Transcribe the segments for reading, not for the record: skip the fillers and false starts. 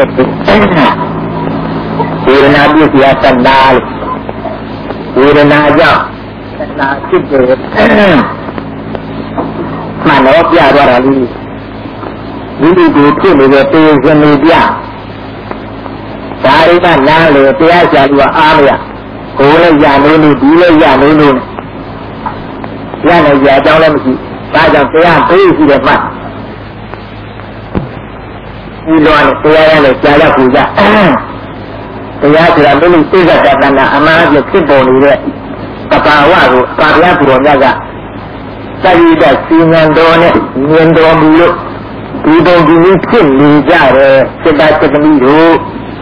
ဝေဒနာပြည့်စရာတဏှာဝေဒနာကြောင့်တဏှာဖြစ်တယ်မှန်တော့ပြသွားတာလေဒီလိုကိုဖြစ်နေတဲ့တေဇင်နေပြဒါရိကနားလေတရားရှာလို့အားမရကိုယ်လည်းရနေနေဒီလည်းရနေနေရနေကြအကြောင်းလည်းမရှိဒါကြောင့်တရားပေးရှိတယ်မှဒီလိုနဲ့တရားရလည်းကြားရပူကြတရားဆိုတာလူလူသိက္ခာတဏ္ဍာအမှားဖြစ်ဖြစ်ပေါ်နေတဲ့တဘာဝကိုပါဠိပူတော်မြတ်ကသတိတဲ့စီမံတော်နဲ့မြင်တော်မူလို့ဒီပုံဒီနည်းဖြစ်နေကြတယ်စိတ္တသတ္တမိတို့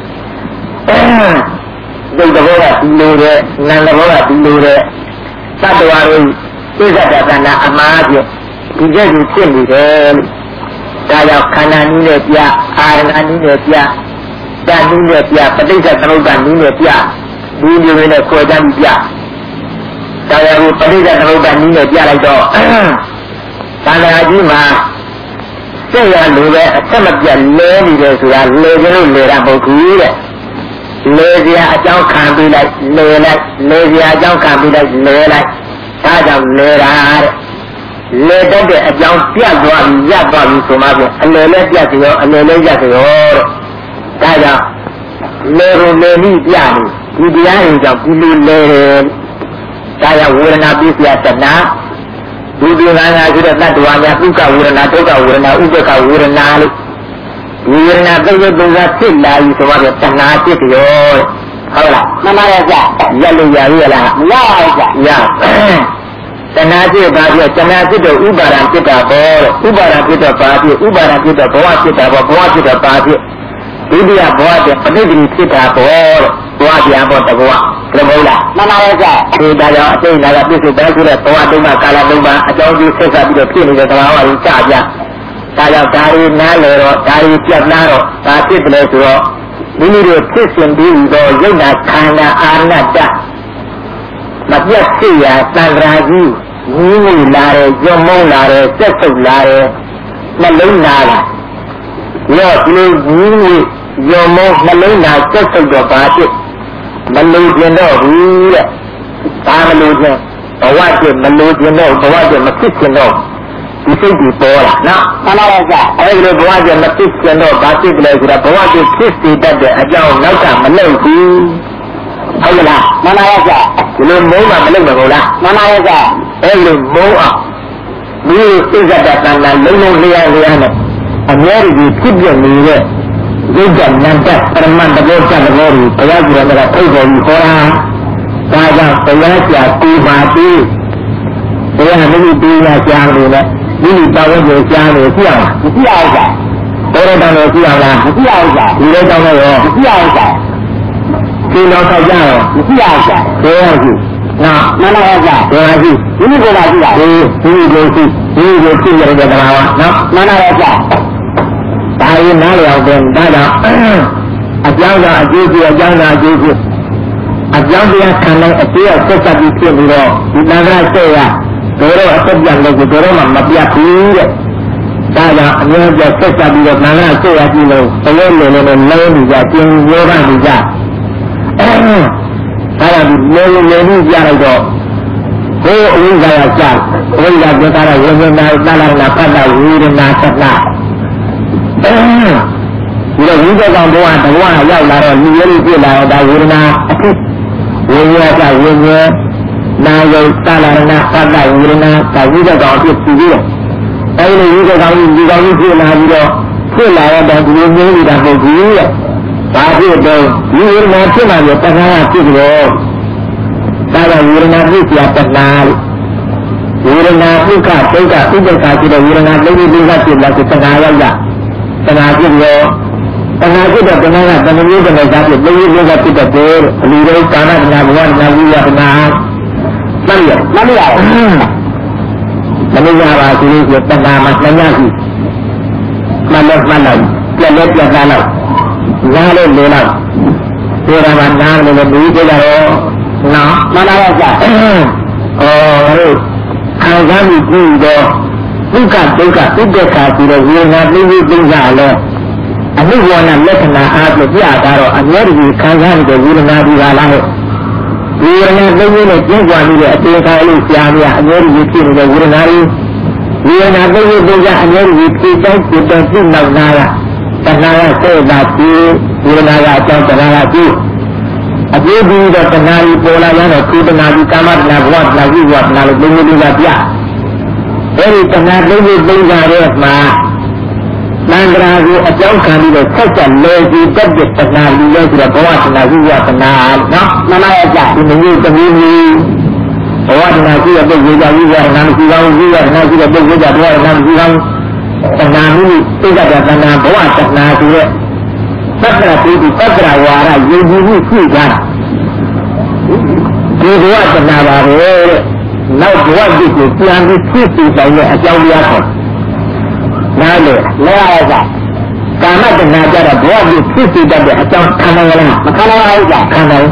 ဒီတဘောကဒီလိုတဲ့နန္ဒဘောကဒီလိုတဲ့သတ္တဝါတို့သိက္ခာတဏ္ဍာအမှားဖြစ်ဒီကျက်ကိုဖြစ်နေတယ်ဒါကြောင့်ခန္ဓာနည်းနဲ့ပြအာရဏနည်းနဲ့ပြတန်နည်းနဲ့ပြပဋိစ္စသမုပ္ပါနည်းနဲ့ပြဒီလိုမျိုးနဲ့ခွဲခြားပြီးပြဒါကြောင့်ပဋိစ္စသမုပ္ပါနည်းနဲ့ပြလိုက်တော့ခန္ဓာကြီးမှာစိတ်ရလိုပဲအဆက်မပြတ်လဲနေတယ်ဆိုတာလဲကြလို့လဲတာမဟုတ်ဘူးတဲ့လဲစရာအကြောင်းခံပြီးလိုက်လဲလိုက်လဲစရာအကြောင်းခံပြီးလိုက်လဲလိုက်ဒါကြောင့်လဲတာတဲ့လဲတတ်တဲ့အကြောင်းပြတ်သွားပြီးရပ်သွားပြီးဆိုမှပြန်အလဲလဲပြတ်ကြောအလဲလဲရပ်ကြောတဲ့ဒါကြောင့်လဲကိုလဲပြီးပြတယ်ဒီတရားတွေကြောင့်ဒီလိုလဲတယ်ဒါကြောင့်ဝေဒနာပြည့်စရာတဏှာဒီဒီငါးဆိုတဲ့တ attva များဥက္ကဝေဒနာဒုက္ခဝေဒနာဥပ္ပခဝေဒနာလို့ဒီဝေဒနာသိတဲ့ပုံစံဖြစ်လာပြီဆိုတော့တဏှာဖြစ်တယ်ဟုတ်လားမှန်ပါရဲ့ဗျရက်လို့ရပြီလားမရပါဘူးဗျရတဏှာဖြစ်ပါပြီတဏှာဖြစ်တော့ဥပါဒံဖြစ်တာပေါ့ဥပါဒံဖြစ်တော့ပါပြီဥပါဒံဖြစ်တော့ဘဝဖြစ်တာပေါ့ဘဝဖြစ်တော့ပါပြီဒုတိယဘဝတည်းပဋိသင်္ခဖြစ်တာပေါ့ဘဝပြန်ပေါ့တဘဝဘယ်လိုလားမှန်ပါရဲ့ဗျဒီဒါကြောင့်အတိတ်နာကပြည့်စုံတဲ့ဆိုတဲ့ဘဝတုန်းကကာလတုန်းကအကြောင်းကြီးဆက်ဆက်ပြီးတော့ဖြစ်နေတဲ့သဘာဝကိုစပြဒါကြောင့်ဒါရီနားလေတော့ဒါရီပြတ်လာတော့ဒါဖြစ်တယ်ဆိုတော့မိမိတို့ဖြစ်စဉ်ပြီးတော့ယုတ်နာခန္ဓာအာရဏတမပြတ်ဖြစ်ရာသံဃာကြီးကြီးနေလာတယ်ကြုံမုန်းလာတယ်စက်ဆုပ်လာတယ်နှလုံးနာလာရောဒီလိုကြီးနေကြုံမုန်းနှလုံးနာစက်ဆုပ်တော့ဘာဖြစ်မလို့ကျင်တော့ဘူးတဲ့ဒါမလို့ကျင်ဘဝကျင်မလို့ကျင်တော့ဘဝကျင်မဖြစ်ကျင်တော့ဒီစိတ်ကြီးပေါ်လာနော်မှန်ပါရဲ့ဗျအဲဒီလိုဘဝကျင်မဖြစ်ကျင်တော့ဘာဖြစ်ကြလဲဆိုတော့ဘဝကျင်ဖြစ်စေတတ်တဲ့အကြောင်းနောက်ကမလုပ်ဘူးဟုတ်ကလားမှန်ပါရဲ့ဗျဒီလိုမုန်းမှမလုပ်မှာမဟုတ်လားမှန်ပါရဲ့ဗျအဲဒီလိုမုန်းအောင်ဒီစိတ်ကတ္တတဏ္ဍလုံးလုံးလျားလျားနဲ့အများကြီးဖြစ်ပြနေတဲ့ဒုက္ခနန္တပရမတ္တဘောတ္တဘောကိုဘုရားကျမ်းကထုတ်ပေါ်ပြီးခေါ်တာဒါကြောင့်ဘုရားကြာကိုပါတိဘုရားမိမိတရားကြားလို့လည်းမိမိတော်ဝတ်ကြားလို့ကြည့်အောင်မကြည့်အောင်ကြာတော်တော်တော်ကြည့်အောင်လားမကြည့်အောင်ကြာဒီလိုတောင်းလို့ရောမကြည့်အောင်ကြာဒီလိုတော့ကြာရောမကြည့်အောင်ကြာတော်ရရှိနော်မနာရကြာတော်ရရှိဒီလိုကကြည့်တာဒီလိုရှိဒီလိုကြည့်ရတဲ့တရားကနော်မနာရကြာဒါရင်နားလျောက်တယ်ဒါကြောင့်အကြောင်းကအကျိုးပြုအကြောင်းကအကျိုးပြုအကြောင်းတရားခံလိုက်အကျိုးဆက်ဆက်ပြီးဖြစ်ပြီးတော့ဒီသံဃာဆက်ရတို့တော့အဆက်ပြန်လို့တို့တော့မှမပြတ်ဘူးတဲ့ဒါကြောင့်အများကြီးဆက်ဆက်ပြီးတော့သံဃာဆက်ရကြည့်လို့ဘယ်လိုလဲလုံးနေကြကျင်းရောပါနေကြဒါကြောင့်လေနေကြလိုက်တော့ဘိုးအဝိဇ္ဇာကြဝိဇ္ဇာပြတာရဝိညာဏသလနာပတ္တဝိရဏသတ္တဒီလိုဝိဇ္ဇာကောင်ဘဝတဘဝရောက်လာတော့လူရည်ပြလာတော့ဒါဝေဒနာအဖြစ်ဝိညာဏဝိညာဉ်နာယုတ်သလနာပတ္တဝိရဏဒါဝိဇ္ဇာကောင်အဖြစ်ပြီးတော့အဲဒီဝိဇ္ဇာကောင်ဒီကောင်ကြီးဖြစ်လာပြီးတော့ဖြစ်လာတော့ဒီလိုမျိုးနေတာမဟုတ်ဘူးတဲ့ဘာဖြစ်တော့ဒီဝိညာဉ်ဖြစ်လာပြီးတခါဖြစ်တော့ဒါကဝိညာဉ်ဖြစ်ပြတနာဝိညာဉ်ဒုက္ခဒုက္ခဥပ္ပခါဖြစ်တဲ့ဝိညာဉ်လေးလေးကဖြစ်လာတဲ့တခါရောက်လာတဏှာဖြစ်ရောတဏှာဖြစ်တဲ့တဏှာကတဏှာမျိုးတစ်ခါဖြစ်လေးလေးကဖြစ်တဲ့ဘလူတို့ကာမတဏှာဘဝတဏှာဝိယတဏှာမှန်ရမရပါဘူးဒီတဏှာမှာတဏှာရှိမှန်လို့ပြက်လို့ပြတ်သားလို့နားလို့လေလို့ဒီကမှာနားလို့ပြီးကြတော့နော်မှန်ပါရဲ့ကြာဟုတ်ခံစားမှုကြည့်တော့ဒုက္ခဒုက္ခဥပ္ပခါဆိုတဲ့ဝေဒနာသိသိသိကြလဲအနုဝဏလက္ခဏာအားဖြင့်ပြတာတော့အမြဲတည်းခံစားနေတဲ့ဝေဒနာဒီပါလားဝေဒနာသိနေနဲ့ကျင်းပွားနေတဲ့အတေခါလေးရှားပြအမြဲတည်းဖြစ်နေတဲ့ဝေဒနာလေးဝေဒနာသိနေတဲ့အမြဲတည်းဖြစ်တိုင်းဖြစ်တဲ့ပြနောက်နာကတဏှာကစေတာပြီးဝေဒနာကအကြောင်းတဏှာကပြီးအပြည့်ပြီးတော့တဏှာကြီးပေါ်လာရတော့ကုသနာကြီးကာမတဏှာဘဝတဏှာကြီးဘဝတဏှာလို့သိနေလို့ပြအဲဒီတဏှာသိနေသိကြတဲ့မှာသံဃာကိုအကြောင်းခံပြီးတော့ဆက်ဆက်လဲပြီးတက်တဲ့တဏှာကြီးလဲဆိုတော့ဘဝတဏှာကြီးဘဝတဏှာနော်မမရကြဒီမျိုးသမီးကြီးဘဝတဏှာကြီးရဲ့ပုဂ္ဂိုလ်ကြီးဘဝတဏှာမရှိပါဘူးကြီးရဲ့တဏှာရှိတဲ့ပုဂ္ဂိုလ်ကြီးဘဝတဏှာမရှိပါဘူးတဏှာကြီးသိကြတဲ့တဏှာဘဝတဏှာဆိုတဲ့သက္ကရာတိသက္ကရာဝါရယဉ်ကျေးမှုရှိကြတာဒီဘဝတဏှာပါပဲနောက်ဘဝတိကိုပြန်ပြီးဖြစ်ပြီးတိုင်းရဲ့အကြောင်းတရားခေါ်နားလေလဲရတာကာမတဏှာကြတော့ဘဝတိဖြစ်ပြီးတဲ့အကြောင်းခံနိုင်ရလားမခံနိုင်ပါဘူးကြာခံနိုင်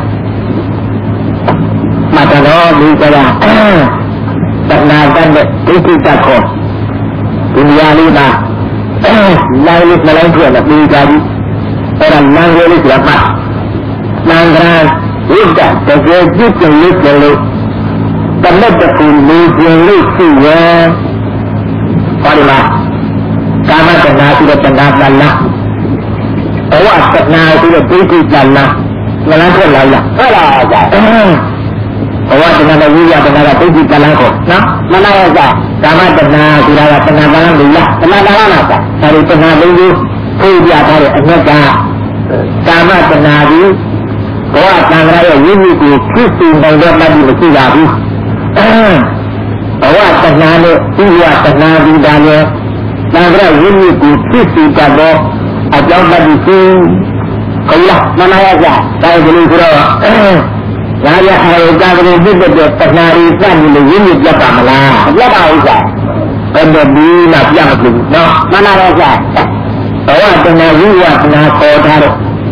မှတ်တော့ဒီကရာတဏှာတတ်တဲ့ဒိဋ္ဌိတတ်ခေါ်ဒီနေရာလေးမှာလိုင်းလေးမလိုက်ပြတော့ပြီးကြပြီအဲ့ဒါလမ်းလေးဆိုတာမှလမ်းကဝိတ္တတကယ်ကြည့်ကြလို့ကြလို့တလက်တကူလူကျင်လို့ရှိရဲ့ဟောဒီမှာကာမတဏှာဆိုတဲ့တဏှာတဏှာဘဝတဏှာဆိုတဲ့ဒိဋ္ဌိတဏှာမလားထွက်လာလားဟုတ်လားကြာဘဝတဏှာနဲ့ဝိရတဏှာကဒိဋ္ဌိတဏှာကိုနော်မလားရကြာကာမတဏှာဆိုတာကတဏှာတဏှာလို့လားတဏှာတဏှာလားကြာအဲဒီတဏှာလေးကိုသိပြထားတဲ့အမြတ်ကကာမတဏှာကြီးဘဝတဏှာရဲ့ဝိနည်းကိုဖြစ်စေနိုင်တဲ့တတ်ပြီးမရှိပါဘူးဘဝတဏှာနဲ့ဥပဝတဏှာဒီတာနဲ့တဏှာဝိနည်းကိုဖြစ်စေတတ်သောအကြောင်းတတ်ပြီးရှိခလားမနာရကြတိုင်းကလေးဆိုတော့ဒါရအာရုံကလေးဖြစ်တဲ့တဏှာရီစတယ်လို့ဝိနည်းပြတ်ပါမလားပြတ်ပါဥစ္စာအဲ့ဒါဒီမှာပြတ်မလို့နော်မနာရကြဘဝတဏှာဝိဝတဏှာခေါ်ထားတော့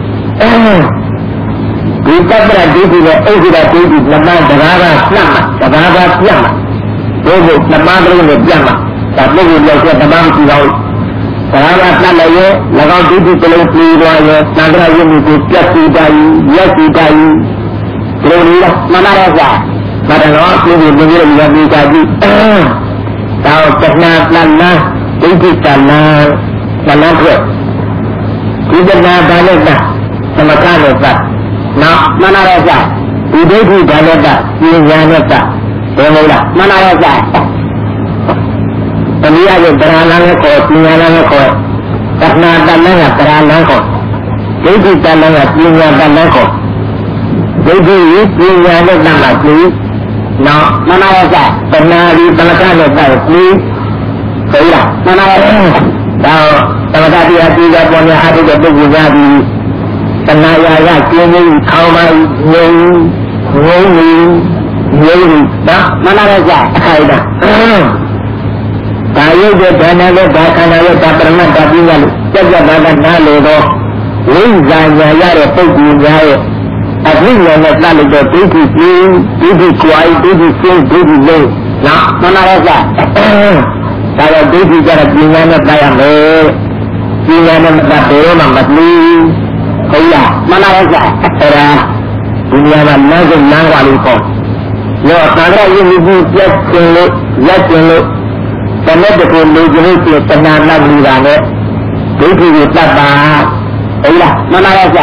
ဒီတတ္တရဒိဋ္ဌိနဲ့ဥဒ္ဒရာဒိဋ္ဌိနှစ်ပါးတဘာသာပြတ်မှာတဘာသာပြတ်မှာဘုရားနှစ်ပါးကလေးနဲ့ပြတ်မှာဒါပုဂ္ဂိုလ်ရောက်တဲ့တဘာမရှိပါဘူးတဘာသာပြတ်လည်းရဲ့၎င်းဒိဋ္ဌိကလေးပြီးသွားရဲ့သံဃာယုံကိုပြတ်စီတိုင်းရက်စီတိုင်းဒီလိုလေးမနာရကြမတတော်သူကိုမြင်ရတဲ့မိသားစုတောတဏှာတဏှာဒိဋ္ဌိတဏှာမနာထွက်ဒီတဏှာဘာလဲကသမကနဲ့ပတ်နော်မနာရကြဒီဒိဋ္ဌိဘာလဲကပညာနဲ့ပတ်ဘယ်လိုလားမနာရကြတနည်းအားဖြင့်တရားလမ်းနဲ့ခေါ်ပညာလမ်းနဲ့ခေါ်တဏှာတဏှာကတရားလမ်းခေါ်ဒိဋ္ဌိတဏှာကပညာတဏှာခေါ်ဒိဋ္ဌိပညာနဲ့တဏှာပြီးနော်မနာရကြတဏှာဒီသမကနဲ့ပတ်ပြီးဟုတ်လားမနာရဒါသမထတရားပြီးကြပေါ်များအားထုတ်တဲ့ပုဂ္ဂိုလ်များပြီးတဏှာရာကျင်းပြီးခေါင်းမိုင်းငုံပြီးနော်မနာရကြအခိုက်တာဒါရုပ်တဲ့ဒါနနဲ့ဒါခန္ဓာရဲ့ဒါပရမတ်ဒါပြီးရလို့ကြက်ကြက်သားသားနားလေတော့ဝိဇာညာရတဲ့ပုဂ္ဂိုလ်များရဲ့အဘိညာဉ်နဲ့တတ်လို့တော့ဒိဋ္ဌိကြီးဒိဋ္ဌိကွာဒိဋ္ဌိစိတ်ဒိဋ္ဌိလုံးနော်မနာရကြဒါတော့ဒိဋ္ဌိကြတဲ့ပညာနဲ့ပတ်ရမယ်ပညာနဲ့မပတ်ဘယ်တော့မှမပြီးဟုတ်လားမနာရကြအဲ့ဒါဒီနေရာမှာလမ်းစုံလမ်းကွာလို့ခေါ်ရောသံဃာယဉ်ကျေးမှုပြတ်ကျင်လို့ရက်ကျင်လို့တလက်တကူလူကြီးလို့တဏှာနဲ့လူတာနဲ့ဒိဋ္ဌိကိုတတ်ပါဟုတ်လားမနာရကြ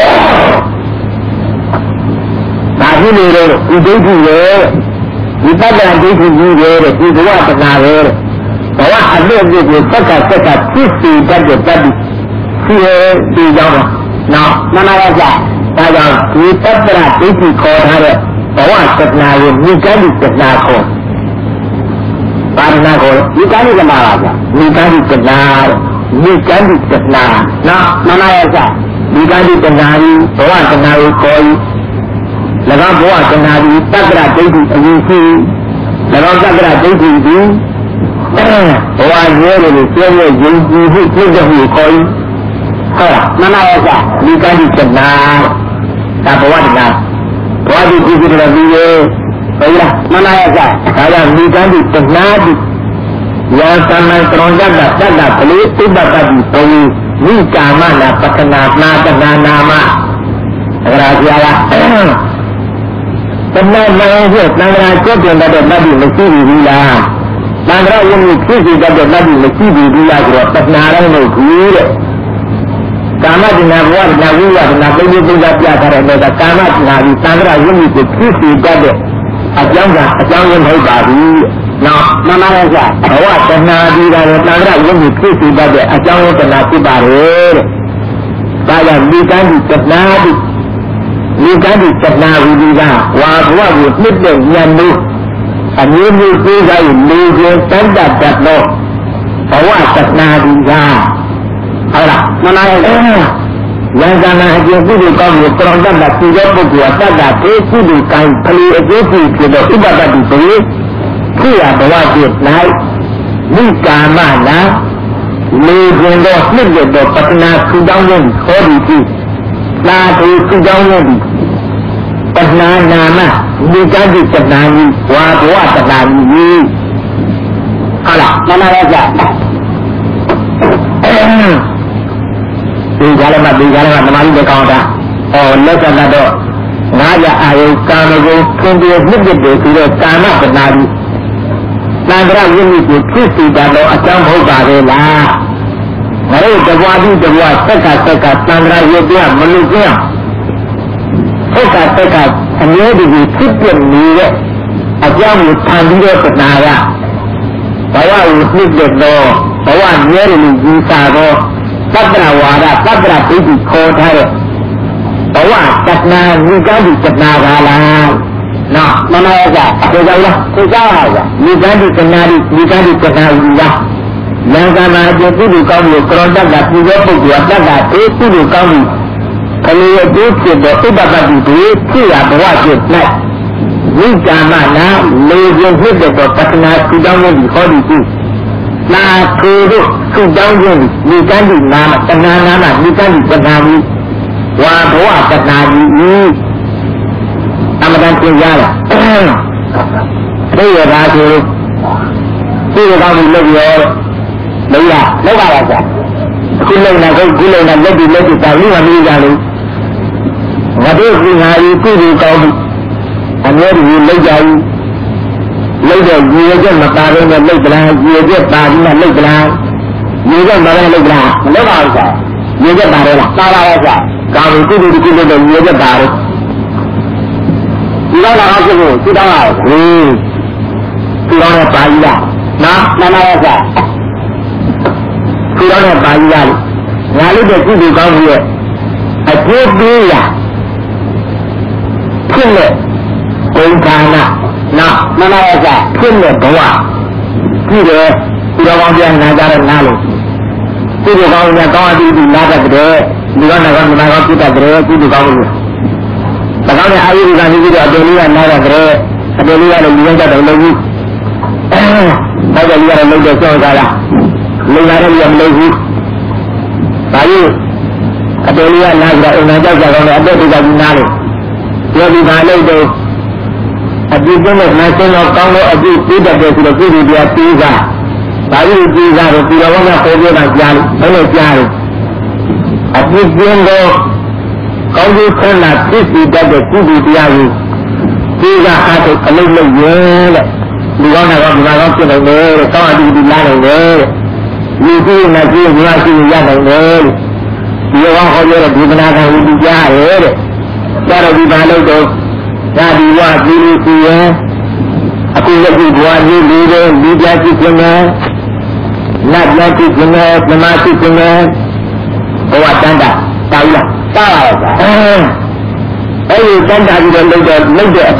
ဒါဖြစ်နေတော့ဒီဒိဋ္ဌိရဲ့ဒီပတ္တန်ဒိဋ္ဌိကြီးရဲ့ဒီဘဝတဏှာရဲ့ဘဝအပြည့်အစုံကိုသက်ကဖြစ်စီတတ်တဲ့တတ်ပြီးရှိရဲ့ဒီကြောင့်နော်မနာရကြဒါကြောင့်ဒီပတ္တရဒိဋ္ဌိခေါ်ထားတဲ့ဘဝတဏှာကိုမိဂန္ဓိတဏှာခေါ်ပါဏာကိုမိဂန္ဓိတဏှာပါဗျာမိဂန္ဓိတဏှာမိဂန္ဓိတဏှာနော်မနာရကြမိဂန္ဓိတဏှာကြီးဘဝတဏှာကိုခေါ်၎င်းဘဝတဏှာကြီးတတ္တရဒိဋ္ဌိအရင်ရှိ၎င်းတတ္တရဒိဋ္ဌိကြီးဘဝရဲတွေကိုကျဲရဲယဉ်ကျေးမှုပြည့်စုံမှုခေါ်ဟုတ်လားမနာရကြမိဂန္ဓိတဏှာဒါဘဝတဏှာဘဝဒီကြည့်ကြတယ်ပြီးရဲ့ဟုတ်လားမနာရကြဒါကြောင့်မိဂန္ဓိတဏှာတိယောသမံကရုံတ္တတတ္တကလေးဥပ္ပတ္တိဘုံวิกามนาปัตนานาตนานามะอะไรกันเป็นแม่ไม่เห็นนางราชเป็นระดับนั้นไม่ชี้ดีละนางราชยังมีที่ที่ระดับนั้นไม่ชี้ดีละก็ปัตนาอะไรไม่รู้เลยกามาดินาวัดนาวิวัดนาเป็นยุคที่จะพิจารณากามาดินาวินางราชยังมีที่ที่ระดับอาจารย์ยังไม่ได้ดีนะมามาเลยจ้ะเพราะว่าปัตนาดีแล้วนางราชยังมีที่ที่ระดับอาจารย์ปัตนาที่บาร์แต่ยังมีการที่ปัตนาดีมีการที่จัดนาวิธีการว่าเพราะว่าอยู่นิดเดียวยันดูอันนี้มีที่ใดมีเพียงตั้งแต่จัดโลกเพราะว่าจัดนาวิธีการเอาล่ะนั่นเองยังการนาเกี่ยวกับผู้กองอยู่ตรงนั้นแบบที่ยกบุกหัวตั้งแต่ที่ผู้ดูการผลิตเรื่องที่เกี่ยวกับอุบัติเหตุที่อาจจะว่าเกิดในวิการมานะมีเพียงโดยนิดเดียวปัฒนาคือดังนั้นขอดีที่ลาทูคือดังนั้นปัฒนานามะมีการที่ปัฒนานี้ว่าเพราะว่าปัฒนานี้เอาล่ะนั่นเองจ้ะดีกันแล้วดีกันแล้วทำไมไม่กองจ้ะโอ้เลิกกันแล้วงาจะอายุการมาดูคนเดียวนิดเดียวคือการมาปัฒนานี้นางราชยังมีจุดที่สี่ดาวอาจารย์พูดอะไรล่ะเฮ้ยจังหวะที่จังหวะสักการนางราชยังเนี่ยมนุษย์เนี่ยสักการอันนี้ดีที่เปลี่ยนนี้อาจารย์มุทันที่เรียกปัฒนาอ่ะเพราะว่าอุทิศเด็กโตเพราะว่าเนื้อหรือจีสาโตตัตระวาระตัตระปิติโคทะเพราะว่าปัฒนามีการที่ปัฒนากาลานะมันอะไรกันเจ้าละเจ้าอะไรมีการที่ปัฒนามีการที่ปัฒนาอยู่ละแล้วการมาเจอผู้ดูกองอยู่กรอนดักดักผู้ยกผู้ยกดักดักผู้ดูกองอยู่ทะเลดูเกิดอุบัติเหตุที่อาจว่าเกิดในวิจารณ์นะเลวยังเห็นเด็กปัฒนาคือดังนั้นข้อดีที่นาคือดังนั้นมีการที่นาปัฒนานามีการที่ปัฒนานี้ว่าเพราะว่าปัฒนานี้ธรรมดาเป็นยาละไม่ยาคือที่เรามีเรื่องเยอะไม่ยาไม่ว่าอะไรคุณเล่นนะเล่นดีแต่นี่มันมีอย่างนึงว่าด้วยสิ่งหายผู้ดูกองอันนี้ดีเล่นใหญ่ยีเยอะมาตาเลยเล่นปลายีเยอะตาที่นั่นเล่นปลายีเยอะมาเล่นปลาไม่ว่าอะไรยีเยอะตาเลยล่ะตาอะไรจ้ะกาวผู้ดูที่เล่นยีเยอะตาเลยที่เราเอาไปดูที่เราเอาที่เราเนี่ยไปละนะนั่นอะไรจ้ะที่เราเนี่ยไปละงานนี้เด็กที่ดูกองอยู่ไอ้พวกนี้อ่ะขึ้นเลยองค์การนะนั่นอะไรจ้ะขึ้นเลยเพราะว่าที่เราวางเรียนนาจาระนาเลยที่ดูกองเนี่ยก็ดีนาจาระเดดูกองเนี่ยก็นาจาระที่ตะเดที่ดูกองอยู่แต่เขาเนี่ยอายุการที่เราเดินเรื่องนาจาระเดเดินเรื่องเราเลี้ยงจะโดนเลยเราจะเลี้ยงเราเด็กเจ้ากันละเลี้ยงเราเลี้ยงเลยไปเดินเรื่องนาจาระนาจาระเราเนี่ยเดินไปจากนาเลยเดี๋ยวดีมาเลยดูอดีตเนี่ยนายเจ้าเราต้องเราอดีตที่เด็กๆที่เราพูดดีๆตีกันไปตีกันเราตีเราว่าเขาเรียกว่าจานเขาเรียกจานอดีตเนี่ยเราเขาอยู่ขนาดที่สี่เด็กๆที่ดีๆอยู่ตีกันหาตัวอะไรไม่เยอะเลยดูว่าเราเป็นอะไรเลยต้องอดีตดีๆเลยมีที่นั่นที่นี่ที่นี่ยังเลยเดี๋ยวเขาเรียกว่าดีขนาดไหนดีจ้าเลยแต่เราดีมาเลยตัวถ้าดีว่าดีดีအခုလက်ရှိဘဝကြီးလေးတဲ့ဒီပြจิตခြင်းနဲ့နတ်ပြจิตခြင်းနဲ့ဓမ္မจิตခြင်းနဲ့ဘဝတန်တာတာရတာရတာအဲဒီတန်တာပြီးတော့လုပ်တဲ့အတိုင်းပဲ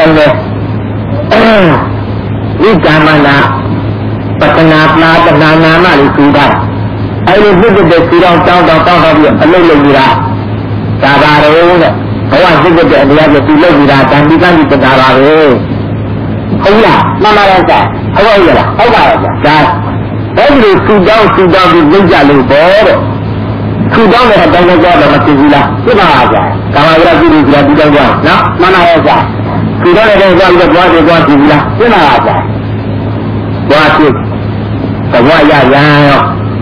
ဒီကာမနာပတနာပနာတဏနာမလေးပြီးတာအဲဒီပြည့်တဲ့စီတော်တောင်းပြီးအလုပ်လုပ်နေတာဒါပါတော့တဲ့ဘဝစိတ်တဲ့အတရားကိုသူလုပ်နေတာတန်ပြီးကနေတတာပါပဲဟုတ်လားမှန်ပါရဲ့ဆရာဟုတ်ရဲ့လားဟုတ်ပါရဲ့ဆရာဒါအဲ့ဒီသူတောင်းပြီးလုပ်ကြလို့ပေါ့တဲ့သူတောင်းတဲ့အတိုင်းတော့တော့မသိဘူးလားသိပါပါဆရာကာမဂရကုသိုလ်ဆိုတာဒီတောင်းကြနော်မှန်ပါရဲ့ဆရာသူတောင်းတဲ့တော့တော့သွားသိဘူးလားသိပါပါဆရာသွားသိဘဝရရရော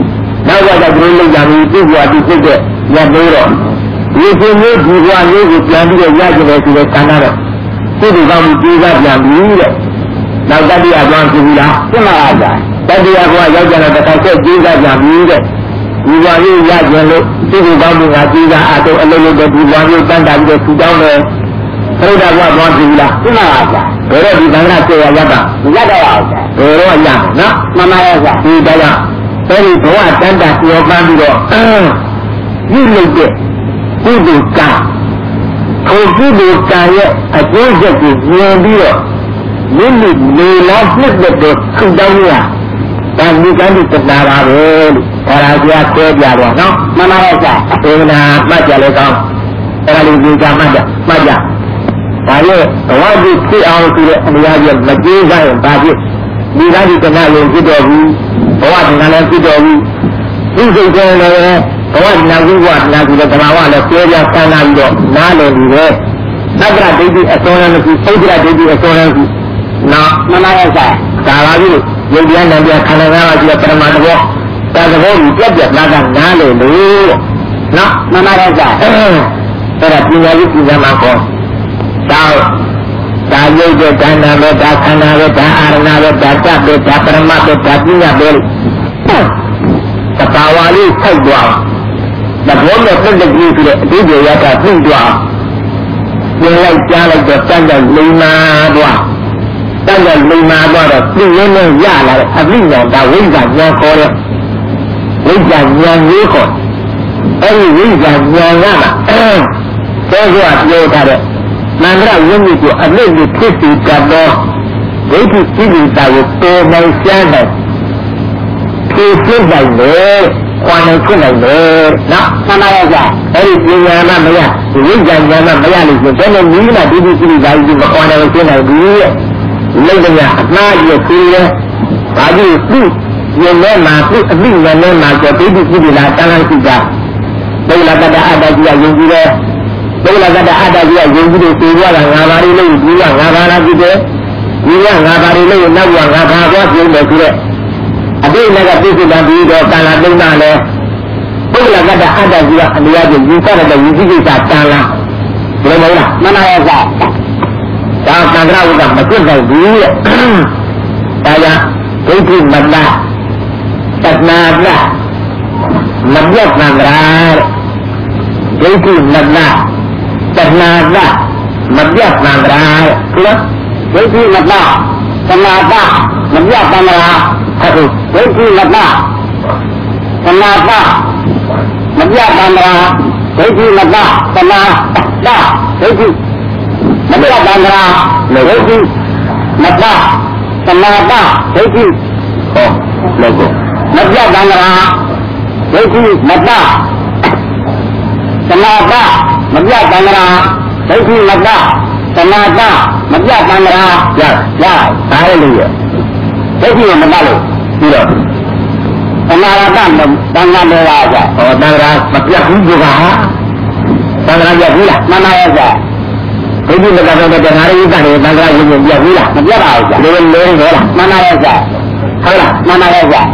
နောက်တော့ဒီလိုကြပြီးသူ့ဘဝသူဖြစ်တဲ့ရသေးတော့ဒီရှင်မျိုးဒီဘဝမျိုးကိုပြန်ပြီးတော့ရကြတယ်ဆိုတဲ့ခန္ဓာတော့သူ့ဒီကောင်းပြီးပြေးစားပြန်ပြီးတဲ့နောက်တတိယဘဝဖြစ်ပြီလားဖြစ်မှာပါဗျာတတိယဘဝရောက်ကြတော့တစ်ခါဆက်ပြေးစားပြန်ပြီးတဲ့ဒီဘဝမျိုးရကြလို့သူ့ဒီကောင်းပြီးငါပြေးစားအတော့အလုံးလုံးတဲ့ဒီဘဝမျိုးတန်းတာပြီးတော့ထူတောင်းတယ်ဘုရားဘုရားသွားပြီလားပြမပါဗျာဘယ်တော့ဒီသံဃာကျေရရတာမရတော့ပါဘူးဘယ်တော့ရမယ်နော်မှန်ပါရဲ့ဗျာဒီတရားအဲဒီဘဝတန်တာပြောပန်းပြီးတော့ပြုလုပ်တဲ့ကုသိုလ်ကံထိုကုသိုလ်ကံရဲ့အကျိုးဆက်ကိုမြင်ပြီးတော့မိမိနေလာနှစ်သက်တဲ့ထူတောင်းရဒါဒီကံဒီတနာပါပဲလို့ဟောရာကျားပြောပြတော့နော်မှန်ပါရဲ့ဗျာသေနာမှတ်ကြလေကောင်းအဲ့ဒါလေးဒီကမှတ်ကြဒါရဲ့ဘဝကြီးဖြစ်အောင်ဆိုတဲ့အမြဲတမ်းမကြည့်ကြရင်ဘာဖြစ်ဒီကတိကနာရင်ဖြစ်တော်ဘူးဘဝကလည်းဖြစ်တော်ဘူးဒီစိတ်ကလည်းဘဝနာဝိဝနာဆိုတဲ့ဓမ္မဝလည်းပြောပြဆန်းလာပြီးတော့နားလည်ပြီးပဲသက္ကရာဒိဋ္ဌိအစောရမ်းမရှိသုဒ္ဓရာဒိဋ္ဌိအစောရမ်းရှိနော်မနာရဆိုင်ဒါပါပြီရုပ်ပြန်နာပြန်ခန္ဓာငါးပါးရှိတဲ့ပရမတ္တဘောဒါသဘောကြီးပြက်ပြက်သားသားနားလည်လို့နော်မနာရဆိုင်အဲ့ဒါပညာရေးပညာမှာကောဒါရုပ်တဲ့ဒါနာပဲဒါခန္ဓာပဲဒါအာရဏပဲဒါတတ်ပဲဒါပရမတ်ပဲဒါပညာပဲသဘာဝလေးစိုက်သွားသဘောနဲ့ပြည့်တဲ့ကြီးဆိုတဲ့အတိအကျရတာပြည့်သွားပြင်လိုက်ကြားလိုက်တော့တန်တဲ့လိမ္မာသွားတန်တဲ့လိမ္မာသွားတော့ပြည့်ရင်းနဲ့ရလာတဲ့အပိညာဒါဝိဇ္ဇာဉာဏ်ခေါ်တဲ့ဝိဇ္ဇာဉာဏ်ကြီးခေါ်အဲဒီဝိဇ္ဇာဉာဏ်ကသောစွာပြောထားတဲ့မန္တရဝိနည်းကိုအနည်းနဲ့ဖြစ်စီတတ်သောဒိဋ္ဌိစိတ္တကိုပေါ်နိုင်စမ်းနိုင်ဖြစ်ဖြစ်နိုင်တယ်ခွာနိုင်ဖြစ်နိုင်တယ်နော်မှန်ပါရဲ့ဗျာအဲ့ဒီဉာဏ်မှမရဒီဝိဇ္ဇာဉာဏ်မှမရလို့ဆိုတော့နီးလာဒိဋ္ဌိစိတ္တကြီးမခွာနိုင်ဖြစ်နိုင်ဘူးရဲ့လက်တရားအမှားကြီးကိုယ်ရဲ့ဘာကြီးသူ့ဉာဏ်နဲ့မှသူ့အမိဉာဏ်နဲ့မှကြောဒိဋ္ဌိစိတ္တလားတန်ခါစိတ္တဘုရားတတ္တအတ္တကြီးကယုံကြည်တယ်ဘုရားကတည်းကအတ္တကြီးကယုံကြည်လို့သိရတာငါးပါးလေးလို့ဒီကငါးပါးလားဖြစ်တယ်ဒီကငါးပါးလေးလို့နောက်ကငါးပါးသွားပြုံးတယ်ဆိုတော့အတိတ်နဲ့ကပြည့်စုံတာပြီးတော့တန်လာသုံးတာလဲဘုရားကတည်းကအတ္တကြီးကအလျားကြီးယူဆတဲ့ယူစိကိစ္စတန်လာဘယ်လိုလဲမနာရစားဒါသံဃာဝိကမပြတ်နိုင်ဘူးတဲ့ဒါကြောင့်ဒိဋ္ဌိမတ္တတဏှာတမပြတ်သံဃာတဲ့ဒိဋ္ဌိမတ္တတဏှာကမပြတ်သံဃာတဲ့ဒိဋ္ဌိမတ္တတဏှာကမပြတ်သံဃာဟုတ်ဒိဋ္ဌိမတ္တတဏှာကမပြတ်သံဃာဒိဋ္ဌိမတ္တတဏှာကဒိဋ္ဌိမပြတ်သံဃာဒိဋ္ဌိမတ္တတဏှာကဒိဋ္ဌိဟောလို့ကိုမပြတ်သံဃာဒိဋ္ဌိမတ္တတဏှာကမပြတ်သံဃာဒိဋ္ဌိမတ္တတဏှာကမပြတ်သံဃာရဒါလည်းလို့ရဒိဋ္ဌိမတ္တလို့ပြီးတော့တဏှာကသံဃာတွေပါကြဟောသံဃာမပြတ်ဘူးကသံဃာပြတ်ဘူးလားမှန်ပါရဲ့ဗျာဒိဋ္ဌိမတ္တတော့တဏှာရိတ္တတွေသံဃာဝိညာဉ်ပြတ်ဘူးလားမပြတ်ပါဘူးဗျာလေးလေးဟောလားမှန်ပါရဲ့ဗျာဟုတ်လားမှန်ပါရဲ့ဗျာ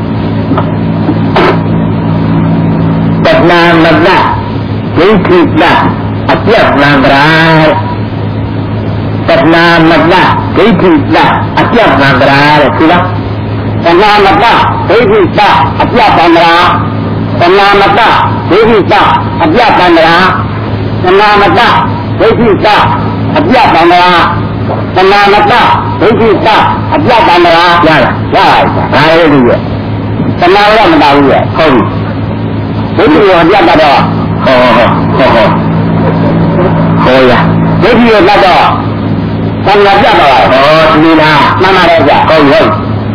တဏှာမတ္တဒိဋ္ဌိတအပြတ်သံဃာတဏှာမတ္တဒိဋ္ဌိတအပြတ်သံဃာတဲ့ဒီလားတဏှာမတ္တဒိဋ္ဌိတအပြတ်သံဃာတဏှာမတ္တဒိဋ္ဌိတအပြတ်သံဃာတဏှာမတ္တဒိဋ္ဌိတအပြတ်သံဃာတဏှာမတ္တဒိဋ္ဌိတအပြတ်သံဃာရလားဒါလည်းဒီရဲ့တဏှာရမတဘူးရဲ့ဟုတ်ပြီဒိဋ္ဌိရောအပြတ်တော့ဟောရဒိဋ္ဌိရောတတ်တော့သံဃာပြတ်တော့ဟောဒီလားမှန်ပါတယ်ဗျဟုတ်ရ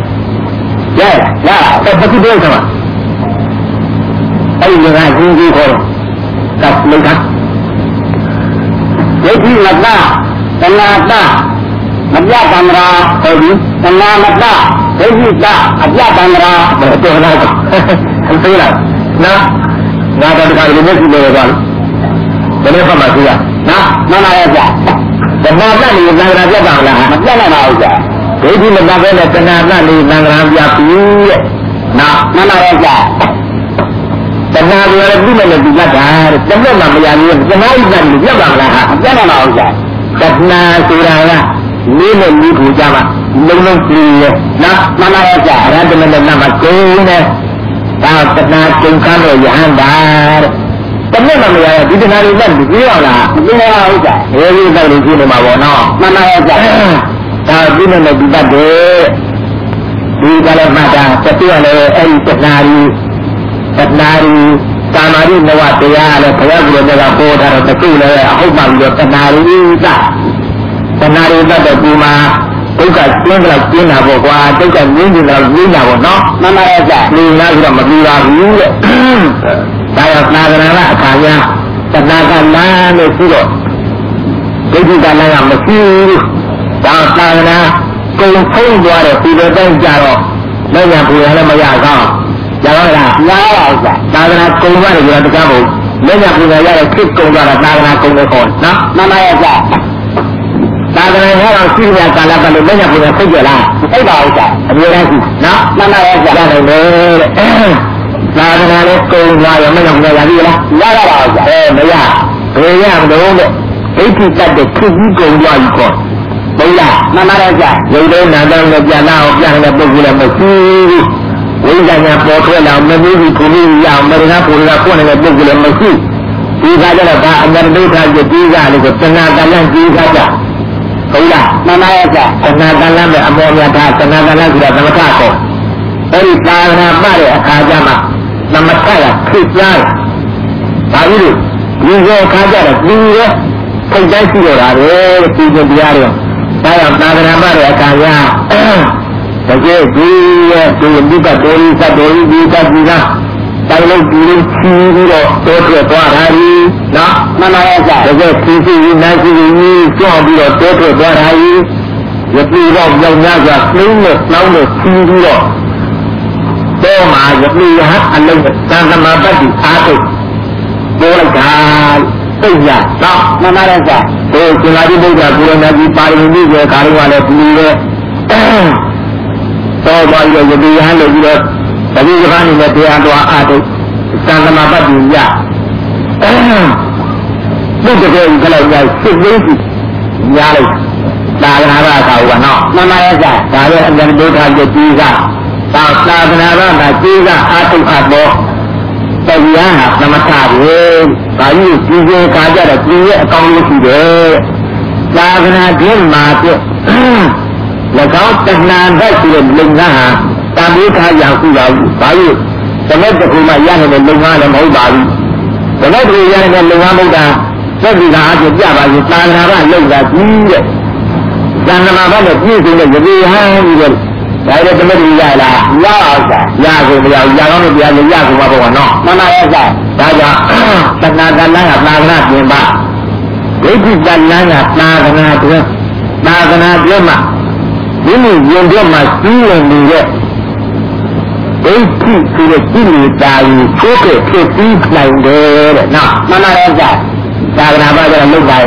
အဲ့ဘာဖြစ်လို့ဆိုမှာအဲ့ဒီကကြီးကြီးခေါ်တော့ကပ်လုံးကဒိဋ္ဌိမတ္တတဏှာတမပြတ်သံဃာဟုတ်ပြီတဏှာမတ္တဒိဋ္ဌိတအပြတ်သံဃာဘယ်တော့လဲသိလားနော်ငါတော့ဒီကလေးမရှိလို့တော့ဘယ်လိုမှမသိရနော်မှန်ပါရဲ့ဗျတဏှာတတ်နေသံဃာပြတ်ပါလားမပြတ်နိုင်ပါဘူးဗျဒိဋ္ဌိမတတ်ပဲနဲ့တဏှာတတ်နေသံဃာပြတ်ပြီတဲ့နော်မှန်ပါရဲ့ဗျတဏှာတွေလည်းပြီးမဲ့လို့ဒီလတ်တာတမက်မှမရဘူးတဏှာဣတ္တလို့ပြတ်ပါမလားဟာပြတ်မှာဟုတ်ကြတဏှာဆိုတာကလေးနဲ့လေးကိုကြမှာလုံးလုံးကြည့်ရနော်မှန်ပါရဲ့ကြာရတမနဲ့နမကုန်းနဲ့ဒါတဏှာကျုံခန်းတော့ယဟန္တာတမက်မှမရဘူးဒီတဏှာတွေလက်ပြီးပြောရလားမပြောရဘူးကြာအဲဒီတော့လို့ကြည့်နေမှာပေါ့နော်မှန်ပါရဲ့ကြာဒါပြီးမဲ့လို့ဒီတတ်တယ်ဒီကလည်းမှတ်တာတတိယလည်းအဲ့ဒီတဏှာကြီးကာမရိနဝတရားလည်းဘုရားကိုယ်တော်ကဟောထားတော့တခုလည်းအဟုတ်မှပြီးတော့တဏှာကြီးသတဏှာကြီးသတော့ဒီမှာဒုက္ခကျင်းတော့ကျင်းတာပေါ့ကွာဒုက္ခငြင်းတယ်တော့ငြင်းတာပေါ့နော်မှန်ပါရဲ့ကြာလူလားဆိုတော့မပြီးပါဘူးတဲ့ဒါရောသာသနာ့အခါများတဏှာကလမ်းလို့ရှိတော့ဒိဋ္ဌိကလမ်းကမရှိဘူးဒါသာသနာကုံဖုံးသွားတဲ့ဒီလိုတိုင်းကြတော့လည်းရပူရလည်းမရကောင်းရပါလားရပါဥစ္စာသာသနာကုံရတယ်ဆိုတာတခြားမဟုတ်လည်းရပူရရတဲ့ခစ်ကုံသွားတာသာသနာကုံလို့ခေါ်နော်မှန်ပါရဲ့ကြာသာသနာ့ဟောတော့ရှိရကာလပတ်လို့လည်းရပူရဖိတ်ကြလားဖိတ်ပါဥစ္စာအမြဲတမ်းရှိနော်မှန်ပါရဲ့ကြာရတယ်လေသာသနာလည်းကုံသွားရောမရဘူးရပြီလားရပါပါဥစ္စာမရဘယ်ရမလို့တဲ့ဒိဋ္ဌိတတ်တဲ့ခစ်ကြီးကုံသွားပြီခေါ်ဘုရားမှန်ပါရဲ့ကြာရုပ်လုံးနာတော့လည်းပြန်လာအောင်ပြန်တဲ့ပုဂ္ဂိုလ်လည်းမရှိဘူးဝိဇ္ဇာညာပေါ်ထွက်လာမသိဘူးခုလေးရအောင်မရဏပူရဖွင့်နေတဲ့ပုဂ္ဂိုလ်လည်းမရှိဒီကကြတော့ဒါအမှန်ဒုက္ခကိုကြီးစားလို့တဏှာကလန်းကြီးစားကြဟုတ်လားမှန်ပါရဲ့ကြာတဏှာကလန်းပဲအမောမြတ်တာတဏှာကလန်းဆိုတာသမထခေါ်အဲ့ဒီသာသနာ့ပါတဲ့အခါကျမှသမထကဖြစ်သွားတယ်ဒါကြီးဒီရောအခါကျတော့ဒီရောထိတ်တိုင်းရှိတော့တာပဲဒီကျင်တရားတွေဒါကြောင့်သာသနာ့ပါတဲ့အခါကျတကယ်ဒီရဲ့ဒီဘုဒ္ဓတော်ကြီးသတ္တေဒီတတိကတိုင်းလုံးဒီလိုချီးပြီးတော့တိုးထွက်သွားတာဒီနော်မှန်ပါရဲ့ကြာတကယ်ဖြည်းဖြည်းနိုင်ဖြည်းဖြည်းကြောက်ပြီးတော့တိုးထွက်သွားတာဒီရပြီတော့ကြောင်များစွာနှိမ့်နဲ့နှောင်းနဲ့ချီးပြီးတော့တော့မှာရပြီဟအလုံးသံသမပတ်တိအားထုတ်ပေါ်လိုက်တာသိရတော့မှန်ပါရဲ့ကြာဒီရှင်သာရိပုတ္တရာကိုရဏကြီးပါရမီရဲ့ခါတော်ကလည်းဒီလိုတော့ပါရရပြီဟလို့ပြီးတော့တတိယပိုင်းနဲ့တရားတော်အားထုတ်သံသမပတ်တိရဒီတကယ်ကလေးကြီးစစ်သေးကြီးညာလိုက်သာသနာ့ဘာသာကနော်မှန်ပါရဲ့ကြာဒါရဲ့အမြဲဒုက္ခရဲ့ကြီးကသာသနာ့ဘာသာကြီးကအားထုတ်အပ်တော့တရားဟာသမထပဲ။ဒါကြီးကြီးကြီးကားကြတော့ကြီးရဲ့အကောင်းကြီးရှိတယ်။သာသနာ့ကျင့်မှာပြ၎င်းတဏှာဓာတ်ရှိတဲ့လုံငါဟာတန်ဖိုးထားရခုပါဘူး။ဒါကြီးတမက်တစ်ခုမှရနေတဲ့လုံငါလည်းမဟုတ်ပါဘူး။တမက်တစ်ခုရနေတဲ့လုံငါမဟုတ်တာသက္ကိတာအကျပြပါရင်သာသနာ့ဘာလုံတာကြီးတဲ့။သံဃာဘာနဲ့ပြည့်စုံတဲ့ရေဟန်းကြီးတဲ့ဒါရတမက်ကြီးရလားရအောင်စားရကုန်မရဘူးရကောင်းလို့တရားလည်းရကုန်ပါဘောကနော်မှန်ပါရဲ့စားဒါကြောင့်တဏှာကလန်းကသာသနာပြင်ပါဒိဋ္ဌိကလန်းကသာသနာတွင်သာသနာတွင်မှာဒီလိုရင်တွင်မှာစီးဝင်နေတဲ့ဒိဋ္ဌိဆိုတဲ့ကိလေသာကိုချိုးခဲ့ဖြစ်ပြီးနိုင်တယ်တဲ့နော်မှန်ပါရဲ့စားသာသနာ့ဘာသာလုပ်ပါ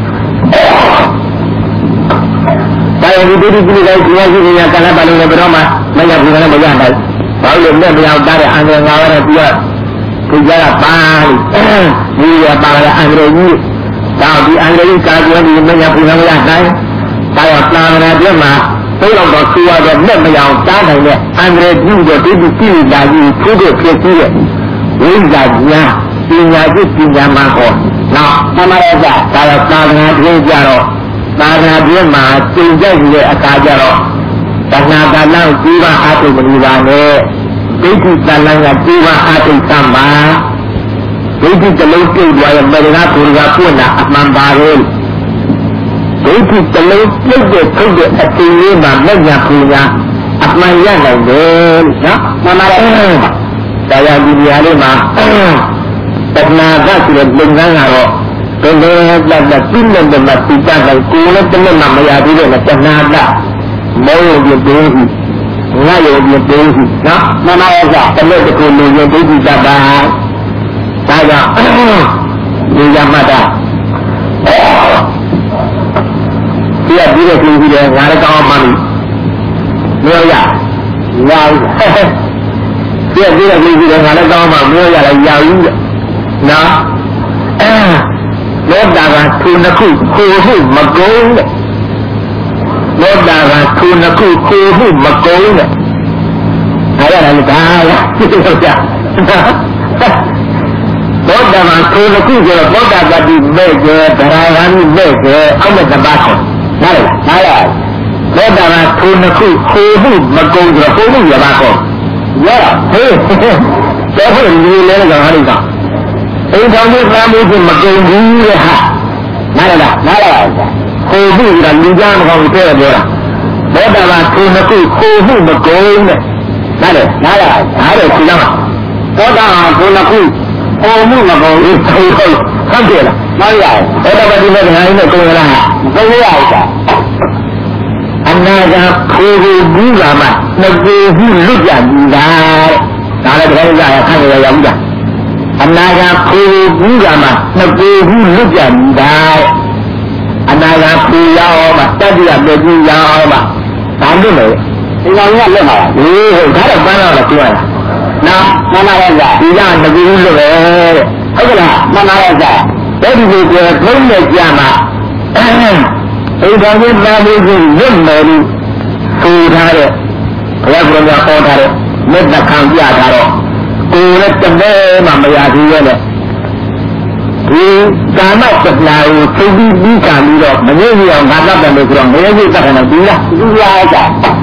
ဒါရင်ဒီတိတိလေးကိုဒီဝရှိနေတာကလည်းပါလို့လည်းဘယ်တော့မှမရဘူးလည်းမရနိုင်ဘာလို့လဲမရတာတဲ့အန္တရာယ်ငါရတဲ့ပြီးတော့ဒီကြတာပါလို့ဒီရပါတဲ့အန္တရာယ်ကြီးဒါဒီအန္တရာယ်ကြီးကာကွယ်ပြီးမရဘူးလည်းမရနိုင်ဒါတော့သာသနာ့ပြည့်မှာသိတော့တော့ဆူရတော့လက်မရအောင်တားနိုင်တဲ့အန္တရာယ်ကြီးတော့ဒီကိလေသာကြီးထိုးဖို့ဖြစ်ပြီးတဲ့ဝိဇ္ဇာညာပညာရှိပညာမှာဟောနော်မှန်ပါရဲ့ဒါတော့သာသနာ့ပြည့်ကြတော့သာသနာ့ပြည့်မှာကျင့်ကြတဲ့အခါကျတော့တဏှာကလန်းကြီးပါအားထုတ်မလို့ပါနဲ့ဒိဋ္ဌိကလန်းကကြီးပါအားထုတ်သမှာဒိဋ္ဌိတလုံးပြုတ်သွားရင်မေရဏပူရကပွင့်တာအမှန်ပါပဲဒိဋ္ဌိတလုံးပြုတ်တဲ့ထုတ်တဲ့အတင်းလေးမှာလက်ညာပူညာအမှန်ရနိုင်တယ်နော်မှန်ပါတယ်တရားဒီနေရာလေးမှာတဏှာကဆိုတဲ့လုံငန်းကတော့ဘယ်လိုလဲပြတ်ပြင်းတဲ့မှာတိကျတယ်ကိုယ်လည်းတလက်မှမရသေးတဲ့တဏှာကမောရုံပြင်းပြီးငါရုံပြင်းပြီးနော်မမရစတလက်တစ်ခုလူရင်ဒိဋ္ဌိတတ်တာဒါကြောင့်ဒီရမတာဒီကဒီလိုကြည့်ပြီးတယ်ငါလည်းကောင်းမှမလို့မရရဒီပြည့်တဲ့လူကြီးတွေငါလည်းကောင်းမှပြောရလိုက်ရဘူးနော်လောတာကသူနှစ်ခုကိုမှုမကုန်းတဲ့လောတာကသူနှစ်ခုကိုမှုမကုန်းတဲ့ဒါရတယ်ဒါရဟုတ်ကြဘောဓမာကိုယ်ခုဆိုတော့ဘောဓဂတိမဲ့ကျဲဗရာဂာမိမဲ့ကျဲအောက်မဲ့တပတ်ခေါ်နားလားဘောဓမာကိုယ်ခုခိုးမှုမကုံဆိုတော့ကိုယ်မှုရပါခေါ်ရဟေးတော့ဟုတ်လူလဲကောင်ဟာဒီကောင်အိမ်တော်ကြီးသားမှုချင်းမကုံဘူးတဲ့ဟာနားလားခိုးမှုကလူကြားမကောင်းဘူးတဲ့ပြောတာဘောဓမာကိုယ်ခုခိုးမှုမကုံတဲ့နားလားဒါတော့ခုနကဘောဓမာကိုယ်ခုဟိုမှုမပေါ်ဘူးဟုတ်တယ်လားမရဘူးအဲ့ဒါပဲဒီမဲ့ငါင်းနဲ့ကိုယ်လားမကိုရဘူးအနာကခိုးဘူးကမှမကိုဘူးလွတ်ကြဘူးလားဒါလည်းတကယ်ကြရခန့်ရရဘူးလားအနာကခိုးဘူးကမှမကိုဘူးလွတ်ကြဘူးလားအနာကခိုးရအောင်မှတတိယမြေကြီးရအောင်မှဒါလို့လေဒီကောင်ကလွတ်မှာလားဟုတ်ဒါတော့ပန်းတော့ပြောရတာနော်မနာရကြဒီကမကြည့်ဘူးလို့ပဲဟုတ်ကလားမနာရကြအဲ့ဒီလိုပြောသုံးနဲ့ကြာမှာအိမ်တော်ကြီးသားမှုကြီးလွတ်မယ်လို့ဆိုထားတဲ့ဘုရားကဟောထားတဲ့မေတ္တာခံပြထားတော့ကိုယ်နဲ့တမဲမှမရသေးရဲ့လေဒီကာမတ္တနာကိုသိပြီးခံပြီးတော့မငြိမ့်ရအောင်ငါတတ်တယ်လို့ဆိုတော့ငြိမ့်ပြီးတတ်တယ်လို့ပြီးလားပြီးရကြ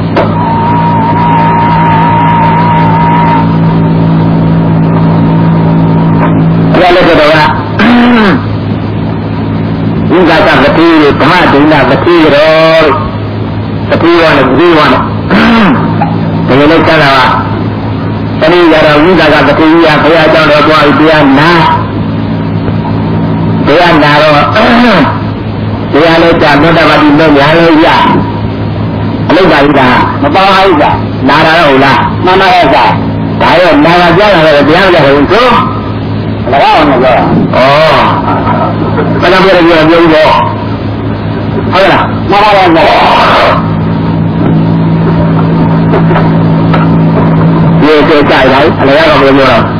လည်းတော့ကဒီကကပတိဓမ္မဒိဋ္ဌပတိရောပတိရောနဲ့ပတိရောနဲ့ဒီလိုကျတာကတတိယတော်ဝိသကပတိယဘုရားကျောင်းတော်သွားပြီးတရားနာတော့တရားလေးကြာမေတ္တာပါတိနဲ့ညာလေးရအလုတ်ပါလိကမပေါင်းဘူးကနာတာတော့ဟုတ်လားမှန်ပါရဲ့ကဒါရောနာတာကြားရတယ်တရားကြတယ်ဆိုလည်းအောင်မပြောဘယ်လိုပြောရပြောပြီးတော့ဟုတ်လားမဟုတ်ပါဘူးဒီကကြိုက်လိုက်အလည်းတော့မပြောတော့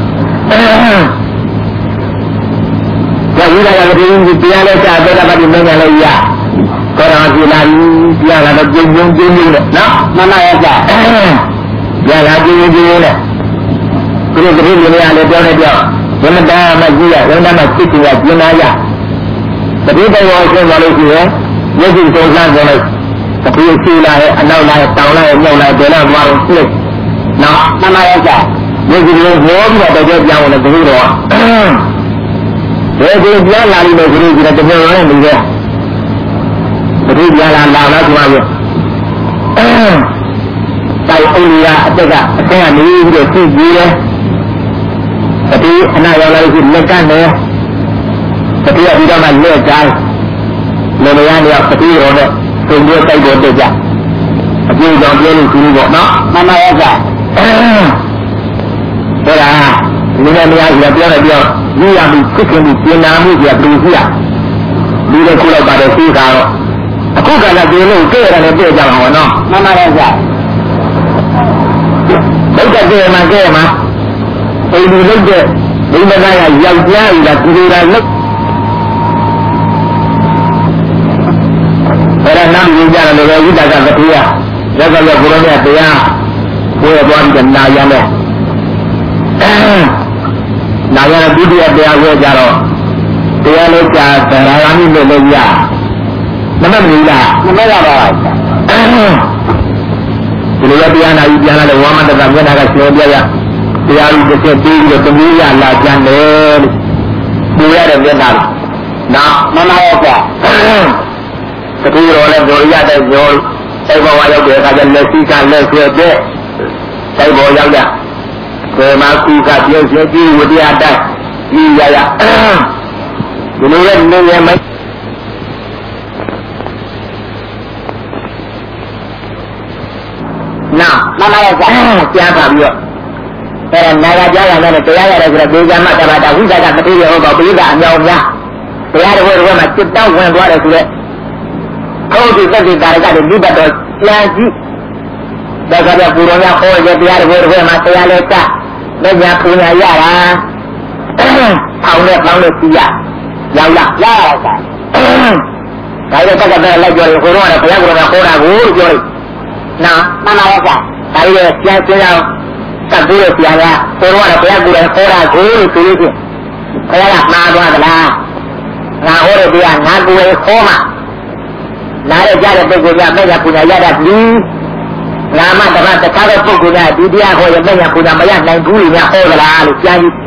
ဒါဝိဒကတိတရားလဲကြာတော့ပါဒီမင်းကလည်းရကောရံစီလာတရားလာတော့ကျင်းနဲ့နော်မမရကြရလာကျင်းနဲ့ဒီလိုတတိယနေရာလေးပြောနေပြောဝိမတာမကြီးရဝိမတာမစိတ်ကြီးရကျင်းလာရတတိယရောရှင်းသွားလို့ရှိရင်မျက်စိစုံစမ်းကြလိုက်တတိယရှိလာရဲ့အနောက်လာရဲ့တောင်လာရဲ့မြောက်လာတယ်လားဘာလို့ပြည့်နော်မမရကြမျက်စိလုံးဟောပြီးတော့တကယ်ပြောင်းလို့တတိယတော့ဒီပြန်လာလိမ့်မယ်ဆိုလို့ဒီတမျိုးနဲ့နေတယ်တတိပြန်လာတော့ဒီမှာပြောတိုင်အိုလီယာအတက်ကအဆင်းကနေပြီးတော့ကြည့်ကြည့်တယ်တတိအနာရောက်လာလို့ရှိလက်ကနေတတိယပြီးတော့မှလက်တိုင်းလေလျားနေတတိရောနဲ့ပုံပြတိုက်ပေါ်တက်ကြအပြေကြောင့်ပြောလို့ရှိဘူးပေါ့နော်မှန်ပါရဲ့ကဒါလူနဲ့မရဘူးပြောတယ်ပြောလူရမှုဖြစ်ခင်ပြီးပြင်နာမှုပြပူစီရဒီလိုခုလောက်ပါတယ်သိတာတော့အခုကလည်းပြင်လို့ကြည့်ရတယ်ပြည့်ကြမှာပေါ့နော်မှန်ပါရဲ့ကဘုရားကြည့်မှကြည့်မှာအိမ်လူလုပ်တဲ့ဒီမကရယောက်ျားကြီးကဒီလိုလာလုပ်ဘယ်ရနာမြင်ကြတယ်လို့ဝိဒကပတိယရသော်ဘုရားမြတ်တရားကိုယ်တော်ပြီးနာရမယ်နာရဒုတိယတရားကိုကြတော့တရားလေးကြာသရဂာမိလို့လည်းရမမမီလားမမရပါဘူးဒီလိုတရားနာပြီးပြန်လာတဲ့ဝါမတကမျက်နှာကကျော်ပြရတရားကြီးတစ်ချက်ပြီးတော့တမီးရလာကြတယ်လို့ပူရတဲ့မျက်နှာနာမမရောကတတိယရောလည်းပြောရတဲ့ပြောတိုက်ပေါ်ရောက်တဲ့အခါကျလက်ရှိကလက်ဆွဲတဲ့တိုက်ပေါ်ရောက်ကြဘယ်မှာကုကပြောစေကြည့်ဝတရားတိုက်ကြီးရဒီလိုလည်းနေရမယ်နာမမရောကကြားပါပြီးတော့အဲ့ဒါနာဂကြားရတယ်တရားရတယ်ဆိုတော့ဒေဇမတဘာတာဝိဇ္ဇာကမတိရဟုတ်ပါဘူးပိဋကအမြောက်များတရားတော်ကမှစစ်တောက်ဝင်သွားတယ်ဆိုတော့ခေါင်းဒီသက်သေတာရကလည်းဒီဘတ်တော်လမ်းကြည့်ဒါကပြပူရောများခေါ်ရတရားတော်မှာတရားလဲတလက်ညာပူညာရတာထောင်နဲ့ပေါင်းလို့စီရရောက်လာရတာဒါလည်းတက်ကလည်းပြောရင်ကိုတော့ဘုရားကခေါ်တာကိုပြောလိုက်နော်မှန်ပါရဲ့ကွာဒါလည်းပြန်စဉ်းစားတတ်ပြီးဆရာကကိုတော့ဘုရားကခေါ်တာကိုလို့ဆိုလို့ချင်းဘုရားကမှားသွားသလားငါဟောတဲ့တရားငါကိုယ်ခေါ်မှာနားရကြတဲ့ပုဂ္ဂိုလ်ကမဲ့ညာပူညာရတတ်ပြီငါမှတပတ်တခြားတဲ့ပုဂ္ဂိုလ်ကဒီတရားဟောရင်မဲ့ညာပူညာမရနိုင်ဘူးလို့များဟောသလားလို့ကြားကြည့်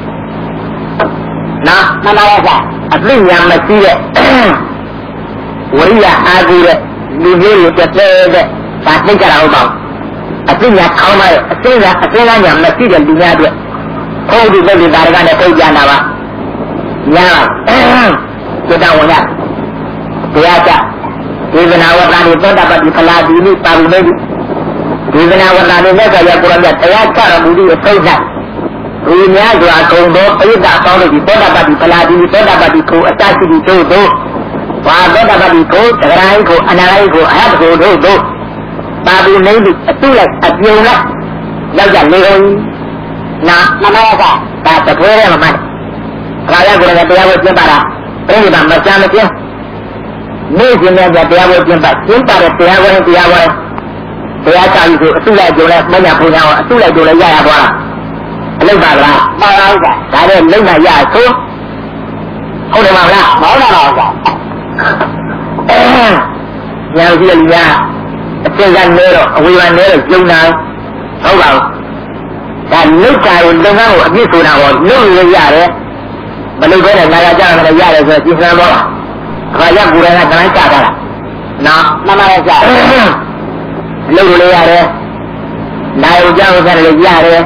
နော်မှန်ပါရဲ့ကွာအသိဉာဏ်မရှိတဲ့ဝိရိယအားကြီးတဲ့လူမျိုးတွေတက်တဲ့ဒါသိကြတာဟုတ်ပါဘူးအသိဉာဏ်ခေါင်းမဲ့အသိဉာဏ်ဉာဏ်မရှိတဲ့လူများအတွက်ဘုရားဒီပုဂ္ဂိုလ်ဒါရကနဲ့ထုတ်ကြတာပါညာကျွတ်တော်ဝင်ရတရားကြဒေဝနာဝတ္တနိသောတာပတိဖလာတိနိပါဠိမေဒေဝနာဝတ္တနိမြတ်စွာဘုရားကိုယ်တော်တရားချတော်မူသည့်အဆုံး၌ဒီများစွာကုံသောပရိသတ်အပေါင်းတို့ဒီသောတာပတိဖလာတိနိသောတာပတိကိုအတ္တရှိသူတို့ဘာသောတာပတိကိုသဂရာယကိုအနာယကိုအဟတ်ကိုတို့ပါဠိမေသည့်အတုလိုက်အပြုံလိုက်ရောက်ကြလေကုန်နာမမရကဒါတပွဲရမှာဘာရကိုလည်းတရားဝဲကျင့်ပါတာပြိဋိဘမချမ်းမကျင်းနေ့စဉ်နဲ့တရားဝဲကျင့်ပါကျင့်ပါတဲ့တရားဝဲတရားချပြီးဆိုအစုလိုက်ကြုံလဲမညာပူညာအစုလိုက်ကြုံလဲရရသွားအလိမ့်ပါလားပါပါဥစ္စာဒါနဲ့လိမ့်မှရဆိုဟုတ်တယ်မလားမဟုတ်ပါဘူးဥစ္စာညာရှိတဲ့လူကအကျဉ်းကနေတော့အဝေဖန်နေတော့ကျုံတာဟုတ်ပါဘူးဒါလိမ့်တာကိုလုပ်ငန်းကိုအပြစ်ဆိုတာဟောလုပ်ရရတယ်မလုပ်ဘဲနဲ့နာရကြရတယ်ရတယ်ဆိုတော့ကျင်းစမ်းတော့အခါကျကိုယ်တိုင်ကတန်းချတာလားနော်မှန်ပါရဲ့ကြာလုပ်လို့ရတယ်နိုင်ကြဥစ္စာတွေရတယ်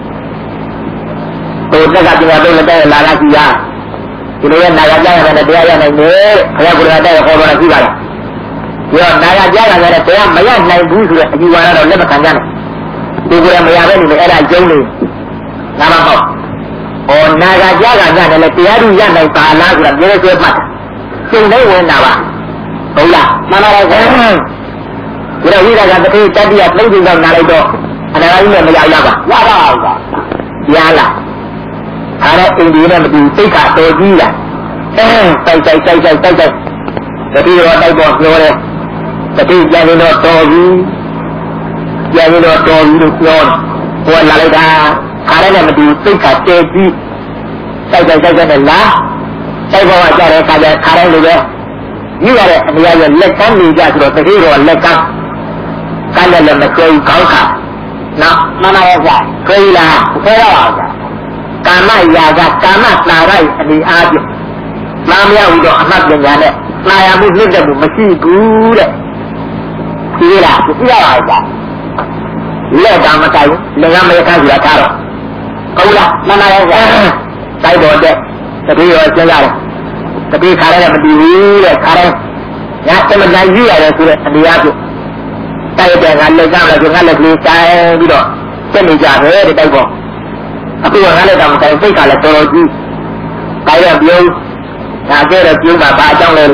ဟိုတက်ကပညာသုံးလက်တဲ့လာလာကြည့်ရဒီလိုရဲ့နာရကြရတယ်တရားရနိုင်တယ်ခရကိုယ်တိုင်တဲ့ခေါ်တော့ကြည့်ပါလားဒီတော့နာရကြရတယ်တရားမရနိုင်ဘူးဆိုတဲ့အယူဝါဒတော့လက်မခံကြနဲ့ဒီကိုယ်ကမရပဲနေမယ်အဲ့ဒါကျုံးနေငါမဟုတ်ဟောနာရကြရတယ်လည်းတရားသူရနိုင်ပါလားဆိုတာပြောဆွဲမှတ်ကျုံတိုင်းဝင်တာပါဟုတ်လားမှန်ပါပါဒီတော့ဝိရကတတိတတိယသိသိတော့နားလိုက်တော့အနာဂတ်နဲ့မရရပါရပါဘူးဗျာလားအဲ့ဒါအိန္ဒိယနဲ့မတူသိက္ခာတော်ကြီးလားတိုက်တတိတော့တိုက်တော့ပြောတယ်တတိပြန်ရင်တော့တော်ကြီးပြန်ရင်တော့တော်ကြီးလို့ပြောဟိုလာလိုက်တာအားလည်းမတူသိက္ခာတဲကြီးတိုက်နဲ့လားတိုက်ပေါ်ကကြတဲ့ခါကျခါတိုင်းလိုပဲကြီးရတဲ့အမြဲရလက်ကမ်းနေကြဆိုတော့တတိတော့လက်ကမ်းကမ်းလည်းမကြွေကောင်းခါနော်မှန်ပါရဲ့ဗျာခွေးလားခွေးရပါဗျာကာမရာဂကာမတာရိုက်အနေအားဖြင့်မမရဘူးတော့အမှတ်ပညာနဲ့နာရမှုလွတ်တဲ့မှုမရှိဘူးတဲ့ဒီလားကြည့်ရပါဗျာလက်တာမဆိုင်ဘူးလည်းမရခါဆိုတာထားတော့ဟုတ်လားမှန်ပါရဲ့ဗျာတိုက်ပေါ်တဲ့တတိရောကျင်းရတယ်တတိခါလည်းမတည်ဘူးတဲ့ခါလည်းညာတမန်ကြီးရတယ်ဆိုတဲ့အနေအားဖြင့်တိုက်တဲ့ကလက်ကမ်းလည်းငါလက်ကလေးတိုင်းပြီးတော့တက်နေကြတယ်တဲ့တိုက်ပေါ်အခုကငါလက်တော်မဆိုင်စိတ်ကလည်းတော်တော်ကြီးဒါရပြုံးဒါကြဲတော့ပြုံးတာဘာအကြောင်းလဲ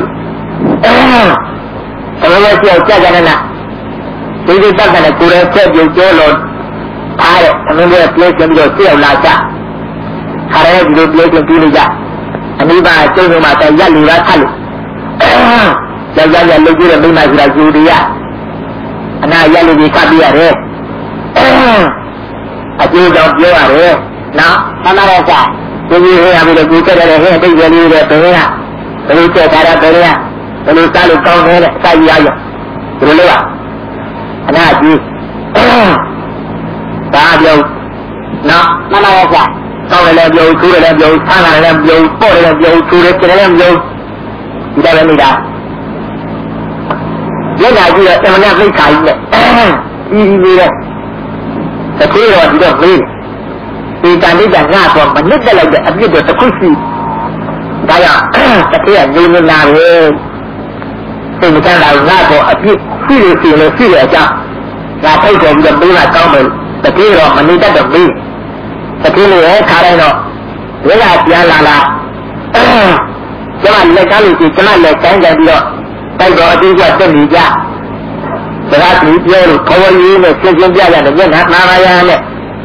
တော်တော်ကြီးကြောက်ကြတယ်လားဒီဒီတက်တဲ့ကိုယ်ရဲ့ချက်ပြုံးကျဲလို့အားတဲ့အမင်းရဲ့ပြည့်ကျပြီးတော့ဆက်ရောက်လာကြခါရဲဒီလိုပြည့်ကျပြီးနေကြအနိဗ္ဗာန်ကျုံးမှာတက်ရက်လူလားထလို့ကြောက်ကြလုတ်ကြည့်တဲ့မိမဆိုတာယူတရအနာရက်လူကြီးကပ်ပြရတယ်အကျိုးကြောင့်ပြောရတယ်နော်မှန်ပါရဲ့စာဒီကြီးဟဲ့ရပြီလို့ကိုယ်တက်တယ်ဟဲ့တိတ်ရလေးတဲ့ဘယ်ကဘယ်လိုချက်ထားတာဘယ်ကဘယ်လိုစားလို့ကောင်းတယ်တဲ့အစာကြီးရရဒီလိုလို့အနာကြီးဒါပြောနော်မှန်ပါရဲ့စာကောင်းတယ်လည်းပြောချိုးတယ်လည်းပြောဆန်းတယ်လည်းပြောပေါ့တယ်လည်းပြောချိုးတယ်ကျတယ်လည်းပြောဒီတိုင်းလည်းနေတာလက်လာကြည့်တော့အမှန်သိခါကြီးနဲ့ဒီနေတဲ့တခုတော့ဒီတော့မေးဒီတန်တိတ်ကငါတော့မနစ်တက်လိုက်တဲ့အပြစ်တော့တစ်ခုရှိဒါကြောင့်တတိယနေလာပဲစိတ်မချမ်းသာငါတော့အပြစ်ရှိလို့ရှိတဲ့အကြောင်းငါထိုက်တယ်ပြီးတော့ပေးတာကောင်းတယ်တတိယတော့မနစ်တက်တော့မေးတတိယလည်းခါတိုင်းတော့ဝိလာပြန်လာကျမလက်ကမ်းလို့ရှိကျမလက်ကိုင်းကြပြီးတော့တိုက်တော့အသေးကတက်နေကြစကားကြီးပြောလို့ခေါ်ရည်နဲ့ရှင်းပြရတယ်မျက်နှာနာရနဲ့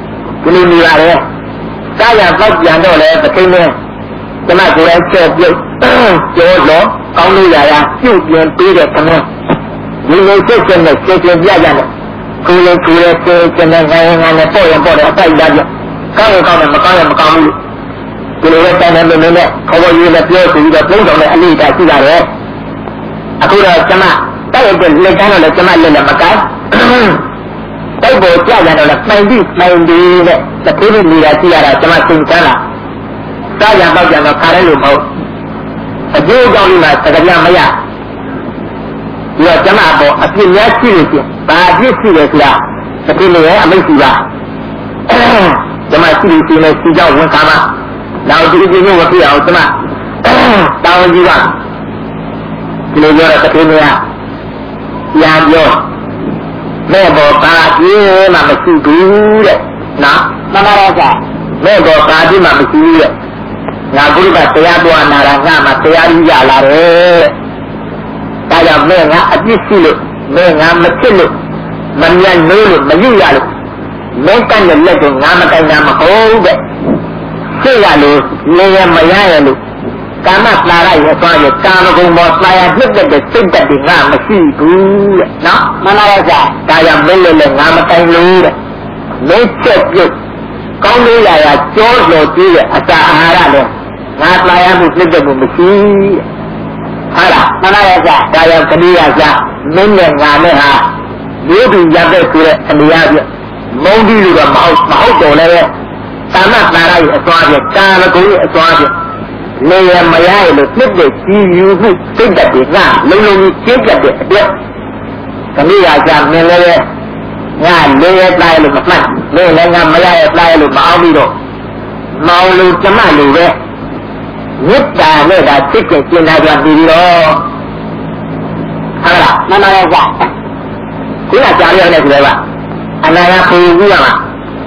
ဒီလိုနေရတယ်စားရပေါက်ပြန်တော့လေပသိနေကျမကိုယ်လည်းချက်ပြုတ်ကျော်တော့ကောင်းလို့ရပြုတ်ပြင်ပေးတဲ့ခမင်းဒီလိုစိတ်နဲ့စိတ်ပြကြတယ်ကိုယ်လည်းစိတ်နဲ့ငိုင်းငိုင်းနဲ့ပေါ့ရင်ပေါ့တယ်အတိုက်ရပြကောင်းရင်ကောင်းတယ်မကောင်းရင်မကောင်းဘူးဒီလိုပဲတိုင်တယ်မင်းနဲ့ခေါ်ပေါ်ရေးနဲ့ပြောဆိုပြီးတော့ပုံတော်နဲ့အလေးထားရှိရတယ်အခုတော့ကျမတိုက်ရတဲ့လက်ကမ်းတော့လည်းကျမလက်နဲ့မကိုင်းတိုက်ပေါ်ကြကြတော့လည်းပိုင်ပြီးတဲ့တတိယနေရာကြည့်ရတာကျမသင်ချမ်းလာစားရပေါက်ကြတော့ခါရဲလို့မဟုတ်အကျိုးကြောင့်ဒီမှာသကပြမရဒီတော့ကျမပေါ်အပြစ်များရှိလို့ချင်းဘာအပြစ်ရှိလဲဆိုတာတတိယရဲ့အမိတ်ရှိပါကျမရှိလို့ရှိနေစီကြောင့်ဝန်ခံမှာနောက်ဒီလိုမျိုးမဖြစ်အောင်ကျမတောင်းကြီးကဒီလိုပြောတော့တတိယပြန်ပြောမဲ့ပေါ်ပါပြေးမှမရှိဘူးတဲ့နော်မှန်ပါတော့ကမဲ့ပေါ်ပါပြေးမှမရှိဘူးတဲ့ငါဘုရားတရားပွားနာတာငါမှတရားကြီးရလာတယ်ဒါကြောင့်မဲ့ငါအပြစ်ရှိလို့မဲ့ငါမဖြစ်လို့မမြတ်လို့မရရလို့မဲ့ကတဲ့လက်ကိုငါမကိုင်တာမဟုတ်တဲ့စိတ်ရလို့နေရမရရလို့ကာမပါရရဲ့သွားရကာမဂုဏ်ပေါ်ပါရနှစ်တဲ့စိတ်တက်ပြီးငါမရှိဘူးတဲ့နော်မှန်ပါရဲ့ဒါကြောင့်မင်းလည်းငါမတိုင်လို့တဲ့မင်းချက်ပြုတ်ကောင်းလို့ရကြောတော်ကြည့်တဲ့အစာအာဟာရလည်းငါပါရမှုနှစ်တဲ့မှုမရှိဟာလားမှန်ပါရဲ့ဒါကြောင့်ကလေးရကြမင်းနဲ့ငါနဲ့ဟာမျိုးတူရတဲ့ဆိုတဲ့အနေအချင်းမုန်းပြီးလို့တော့မဟုတ်တော့လည်းကာမပါရရဲ့အသွားပြကာမဂုဏ်ရဲ့အသွားပြနေရမရရလို့နှစ်တဲ့ကြီးယူမှုစိတ်တက်တွေကလုံလုံကြီးကျင်းတဲ့အတွက်ခမည်းကမင်းလည်းငါလေးရတိုင်းလို့မမှတ်မင်းလည်းငါမရရတိုင်းလို့မအောင်ပြီးတော့မောင်လူကျမလူပဲမေတ္တာနဲ့ဒါစိတ်ကျင်တာကြပြီးတော့ဟုတ်လားမမရဲ့ကခုနကြားရတဲ့ဆိုတော့အနာဂတ်ပူပြီးရမှာ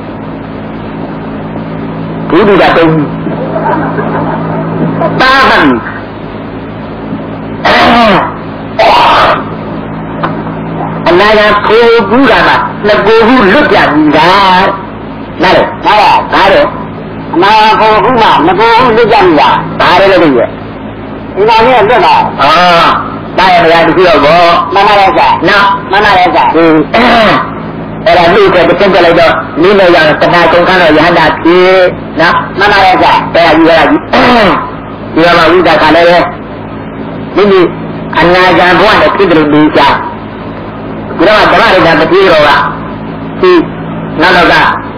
ဘုရားတုံးတာဟန်အနာဂတ်ပူပြီးရမှာနှစ်ကိုယ်ခုလွတ်ပြနေတာနားလေနားလားဒါတော့အနာဂတ်ပူပြီးမှနှစ်ကိုယ်ခုလွတ်ပြနေတာဒါလည်းလို့ပြည့်ဒီမှာเนี่ยလွတ်တာတာရမရတခုတော့ဘောမမရဲ့ကနော်မမရဲ့ကအဲ့ဒါလူကတစ်ချက်လိုက်တော့မိမရတဏှာကုန်ခန်းတော့ရဟန္တာဖြစ်နော်မမရဲ့ကအဲ့ဒါကြီးဒီမှာဝိသကလည်းမိအနာဂတ်ဘဝနဲ့ဖြစ်တယ်လို့ကြားဒီတော့ဓမ္မရိကပတိရောကဒီနောက်တော့က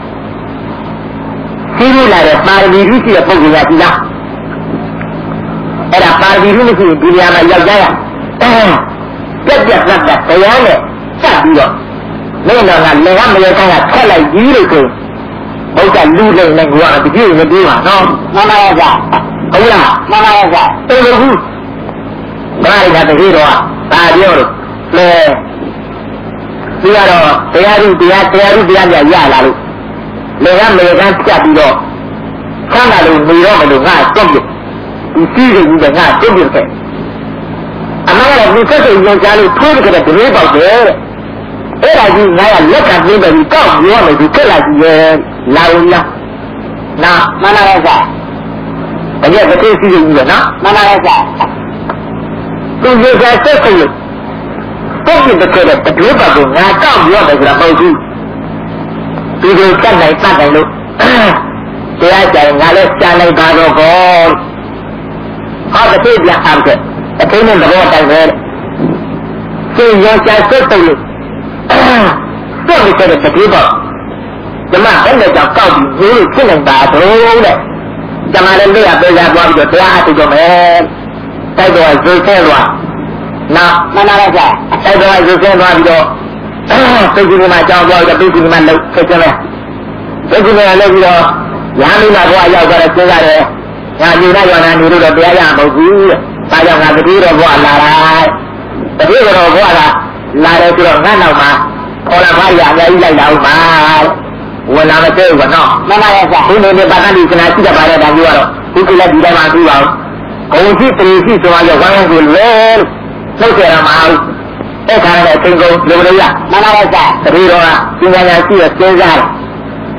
သိရလာတဲ့ပါရမီရှိတဲ့ပုဂ္ဂိုလ်ကဒီလားအဲ့ဒါပါရမီမရှိဒီနေရာမှာရောက်ကြရပြက်တရားနဲ့စပ်ပြီးတော့မင်းတော်ကလည်းမရခိုင်းတာဆက်လိုက်ကြီးလို့ဆိုဘုရားလူလိမ့်နဲ့ကိုကတကြည့်မပြေးပါနော်မှန်ပါရဲ့ကဟုတ်လားမှန်ပါရဲ့ကတော်တော်ဘူးဘာလဲတကယ်တော့ဒါပြောလို့လေဒီကတော့တရားဥတရားရလာလို့လေကမရခိုင်းဖြတ်ပြီးတော့ဆန်းတာလို့နေတော့မလို့ငါတွန့်ပြဒီစီးကြီးကငါတွန့်ပြခဲ့အမှန်ကတော့ဒီဆက်စုံရုံချလို့ထိုးကြတဲ့ဒရေပေါက်တယ်အဲ့ဒါကြီးငါကလက်ခံပြီးတော့ကောက်ပြောမယ်ဒီခက်လာကြီးရဲ့လာဝင်လားနာမနာရစားတကယ်တစ်ခေတ်စီးကြီးပဲနော်မနာရစားသူရေစားဆက်စုံလို့ပုတ်ပြတဲ့ဒရေပေါက်ကိုငါကောက်ပြောမယ်ဆိုတာမဟုတ်ဘူးဒီလိုတတ်နိုင်လို့တရားကြိုင်ငါလည်းရှားလိုက်ပါတော့ကောဟောတစ်ခေတ်ပြန်အောင်ခဲ့အသိနဲ့သဘောတိုင်းပဲစိတ်ရောရှားဆက်စုံလို့တော့ဒီတဲ့တတိပေါ့ဓမ္မဘယ်နဲ့ကြောင့်ကောက်ပြီးရိုးဖြစ်နေတာတော့တဲ့ဓမ္မလည်းလက်ရပေးရသွားပြီးတော့တရားအထုတော့မယ်တိုက်တော့ဇွတ်ဆဲသွားနောက်မနာရကြတိုက်တော့ဇွတ်ဆဲသွားပြီးတော့သိက္ခာမှာကြောင်းသွားပြီးတော့သိက္ခာမှာလှုပ်ဆက်ကြမယ်သိက္ခာမှာလှုပ်ပြီးတော့ရာမိမှာဘွားရောက်သွားတော့စဉ်းစားတယ်ငါညီလိုက်ရောနာနေလို့တော့တရားရမဟုတ်ဘူးတဲ့ဒါကြောင့်ငါတတိတော်ဘွားလာလိုက်တတိတော်ဘွားကလာတယ်ဆိုတော့ငါ့နောက်မှာခေါ်လာပါရအများကြီးလိုက်လာဦးပါဝင်လာမသေးဘူးကတော့မမရဲ့ကဒီနေ့နဲ့ပါဠိစနာရှိတတ်ပါတဲ့ဒါမျိုးကတော့ဒီကိစ္စဒီတိုင်းမှာပြီးပါဦးဂုံရှိတရီရှိဆိုတော့ဝိုင်းဝန်းကိုလဲနှုတ်ဆက်ရမှာအဲ့ခါနဲ့အချိန်ကုန်လူတွေရမမရဲ့ကတတိတော်ကပညာရှိရစဉ်းစားတယ်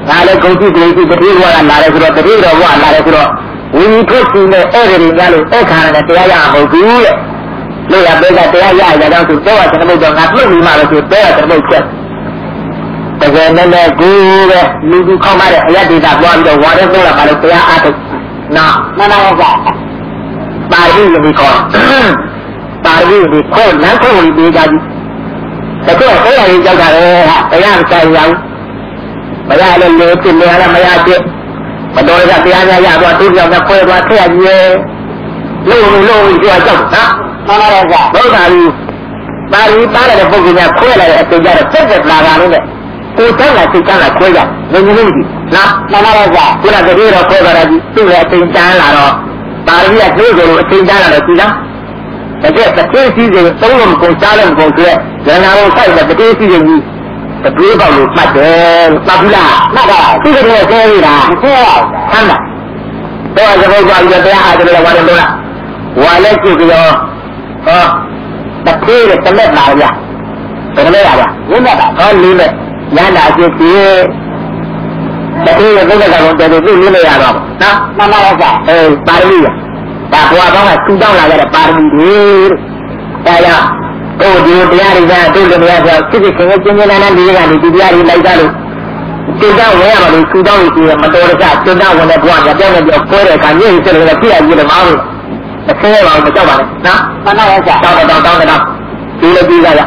나를 공지되지 그리고가 나를 그러 그리고가 나를 그러 우리 토시네 애들이 나를 애가는 대야야 먹고 내가 내가 대야야 야장도 또와 저놈도 나 풀이 말아서 또와 저놈도 그래서 구에 누구 가마에 야디다 보아도 와를 돌아 말을 대야 아도 나 나나가 바리니 거 바리니 코 나코리 비가지 그거 그래야 저가래 대야 자야 Maya le tu le ala maya che Madore ka tiya ya ba tu ya na khoi ba thaya ji lo ji wa chau ha ma la ra ba ba ri ba ri ba la de poggu nya khoi la de a tin ja de set la ga lo de ko chang la tu chang la khoi ja ni ni ni na ma la ra ku la de ro khoi ba ra ji tu le a tin chan la ro ba ri ya tu ko a tin chan la de tu ja da ke ta ke si de tong lo ko cha lo ko ke ya na ro sai da ke si de ni The people who fight the Babula, Nada, see the Vera, Sanda. So as a whole world, they are the Wadula. Why let you go? The tree is the left area. The Maya, you never, all leave it. Yanda, you see the tree is the Lula. Mamma, Paria. That was 2 down like a party. Oh, dear, the area, do the area, physical, and the area like that. Sit down wherever you sit down with you, Madonna, sit down when that one, the damage of quarter can use it in the fear of the mouth. The fair of the government. Now, down. Do the desire.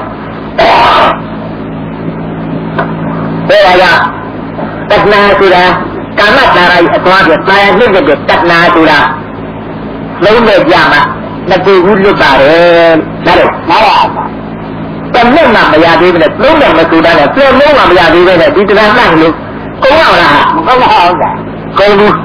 There I am. That's not to that. Cannot die at once, my limited, that's not to that. No more Yama. That they would look at it. That is not the men of the Yadi, the Luna Masuda, the Luna of Yadi, the Digital Language. Go out, go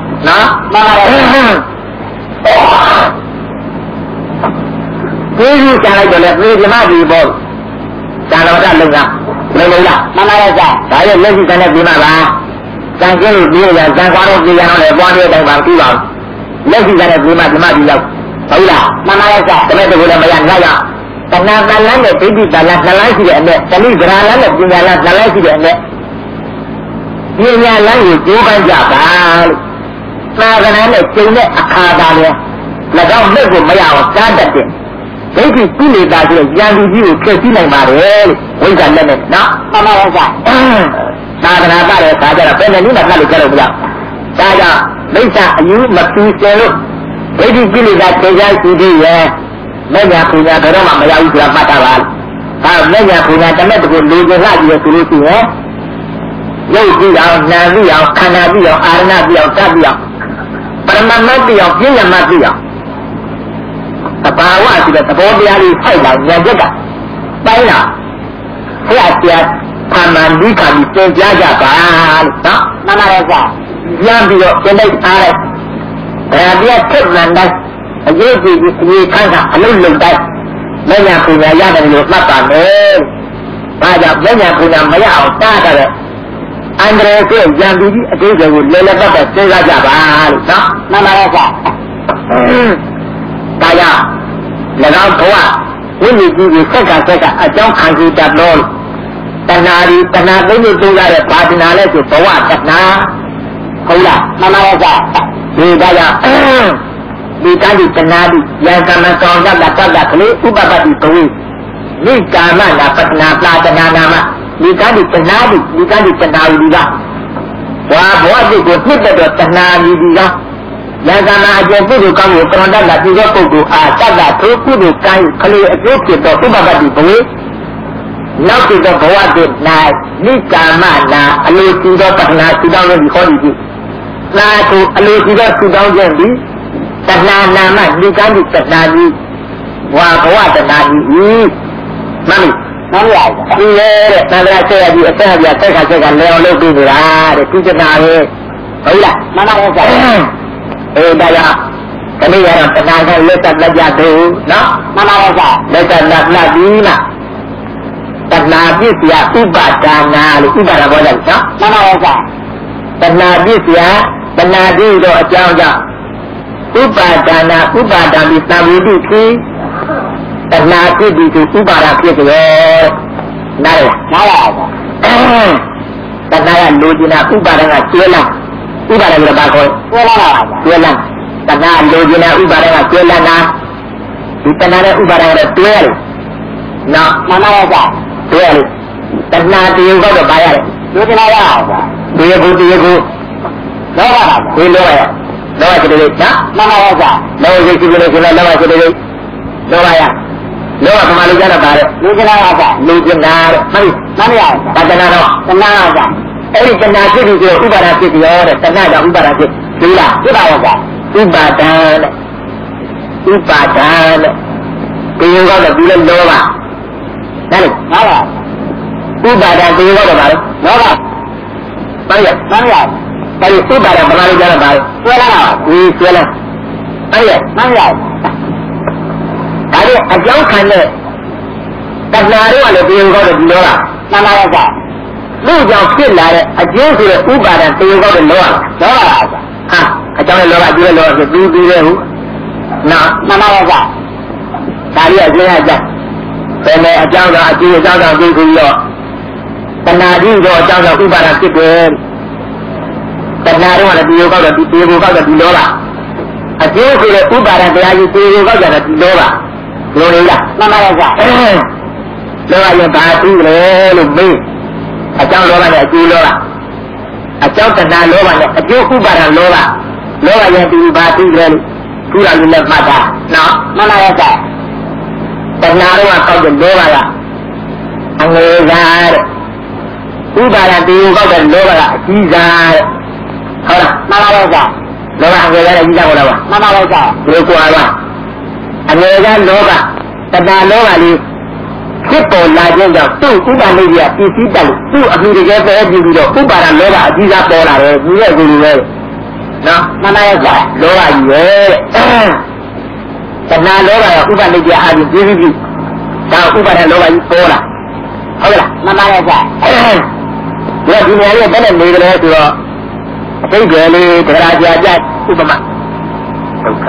you can I let me the Madi ball. Sanada Luna, Lula, Mamaraza, I am lazy than a Dimara. Thank you, dear, and thank one of the young one year than Vancouver. Lazy than a Dimadi. Paula, Mamaraza, the Metal Mayan, Tanah Nalan, the baby, the Nalasi, and the Taliban, the Nalasi, and the Yina language, you can Japan. Father and a China, Akadalia, Ladon Level, Maya, Sadatin. Baby, Pili, that is young you, Christina Mariel, with a limit, no? Mamaraza. Father and Father, Father, and Nina, Sada, Lisa, you must do Baby Billy that they are to do, Menya Puna, the Roma, Maya, Pataval. Menya Puna, the medical losing like you to do, Yogi, Navi, Canadi, Arnabi, Tabia. But Mamma, Gina Mabia. The power that the body is high out, Yaga. By now, Fiat, Tamandika, the Jaja, Mamma, Yambio, the next Arab. Dia cek landas, jadi di kangkang alun landas banyak punya ya dan lupa makan. Banyak punya banyak otak ada. Andre itu yang di jauh lelah apa segala jalan, no? Nama apa? Kaya, legal tua. Ini di sekarang ajang kanji tabloid. Tanah ini tu ada padinale tu tua tanah. Kaulah, nama apa? Budaya di tadi penadi yang kami contoh dapat kali ubah di ni kami dapat nafas nama di tadi penadi juga wah buat di kulit ada penadi juga yang kami ajar tu kamu contoh dapat juga kudu ada tu kudu kali itu kita ubah di nak kita buat di ni kami alu tidak pernah sudah di Nah tu, alu juga sudah jadi. Tanah nama di kami tanah wah tanah ini, mami aja. Iya, tanah saya kan leo tu lah, itu tanah ni. Baiklah, mana aja. Daya, kami yang tanah kan letak belajar tu, no? Mana aja. Letak lagi nak. Tanah ni siap ibadah boleh, no? Mana aja. Tanah ni siap. Benar itu aja. Ubadana di Nabi itu, Nabi itu ubarak itu, nara. ဏှာကလိုချင်တာဥပါဒံကကျွဲလန်းဥပါဒံကဘာခေါ်ကျွဲလန်းပါကျွဲလန်းတဏှာလိုချင်တာဥပါဒံကကျွဲလန်းတာဒီတဏှာနဲ့ဥပါဒံကတော့တွဲတယ်နော်မှန်ပါရဲ့ဗျာတွဲတယ်တဏှာတည်းကတော့ပါရတယ်လိုချင်တာရအောင်ဗျာတရားကိုလောဘပါဒီလောရလောဘစိတ်တွေနော်မှန်ပါရဲ့ဗျာလောဘစိတ်ရှိနေဆိုတော့လောဘစိတ်တွေလောဘရလောဘပမာလို့ကြတော့ပါတယ်လူကျင်တာကလူကျင်တာတဲ့မှန်ပါပါတဏှာတော့တဏှာကအဲ့ဒီတဏှာဖြစ်ပြီးဆိုဥပါဒဖြစ်ပြောတဲ့တဏှာကြောင့်ဥပါဒဖြစ်ဒီလားဖြစ်ပါရဲ့ဗျာဥပါဒံတဲ့ဥပါဒံတဲ့ဒီရောကတော့ဒီလိုလောဘဒါလေဟုတ်ပါဥပါဒံဒီရောကတော့ပါလေလောဘပါရမှန်ပါဒါဥပါဒံပမာလို့ကြတော့ပါလေဆွဲလာတာဒီဆွဲလာအဲ့ရမှန်ပါဒါလည်းအကြောင်းခံတဲ့တဏှာတွေကလည်းတရားကောက်တဲ့ဒီလောကမှန်ပါရဲ့ကလူကြောင့်ဖြစ်လာတဲ့အကျိုးဆိုတဲ့ဥပါဒံတရားကောက်တဲ့လောကဟာအကြောင်းရဲ့လောကအကျိုးရဲ့လောကဆိုပြီးတယ်ဟုတ်နော်မှန်ပါရဲ့ကဒါကြီးအကျိုးရကြဘယ်နဲ့အကြောင်းကအကျိုးအကြောင်းကြောင့်ပြီးပြီးတော့တဏှာကြီးတော့အကြောင်းကြောင့်ဥပါဒံဖြစ်တယ်တဏှာတွေကလည်းတရားကောက်တဲ့ဒီတရားကောက်တဲ့ဒီလောကအကျိုးဆိုတဲ့ဥပါဒံတရားကြီးတရားကောက်ကြတဲ့ဒီလောကလိုနေလားမှန်ပါရဲ့ကလောကရင်ဘာသိလဲလို့မေးအကြောင်းလောဘနဲ့အကျိုးလောဘအကြောင်းတဏှာလောဘနဲ့အကျိုးဥပါဒံလောဘလောဘရင်ဒီဘာသိလဲလို့သူရလူနဲ့မှတ်တာနော်မှန်ပါရဲ့ကတဏှာတော့ကောက်တဲ့လောဘကအငယ်စားတဲ့ဥပါဒံတရားကောက်တဲ့လောဘကအကြီးစားတဲ့ဟုတ်လားမှန်ပါရဲ့ကလောဘအငယ်စားတဲ့အကြီးစားဟုတ်လားမှန်ပါရဲ့ကဘယ်လိုကွာလားအငယ်စားလောဘတဏှာလောဘလေးဖြစ်ပေါ်လာခြင်းကြောင့်သူ့ဥပါဒိယပစ္စည်းတက်လို့သူ့အမှုတကယ်ပဲပြီးတော့ဥပါဒလောဘအကြီးစားပေါ်လာတယ်ဒီရဲ့ကိုယ်လိုပဲနော်မှန်ပါရဲ့ကလောဘကြီးရဲ့တဏှာလောဘကဥပါဒိယအာရုံပြည့်ပြီးဒါဥပါဒလောဘကြီးပေါ်လာဟုတ်လားမှန်ပါရဲ့ကဒီနေရာလေးဘယ်နဲ့နေကြလဲဆိုတော့အသိကြလေးတရားကြာကြဥပမာဒုက္ခ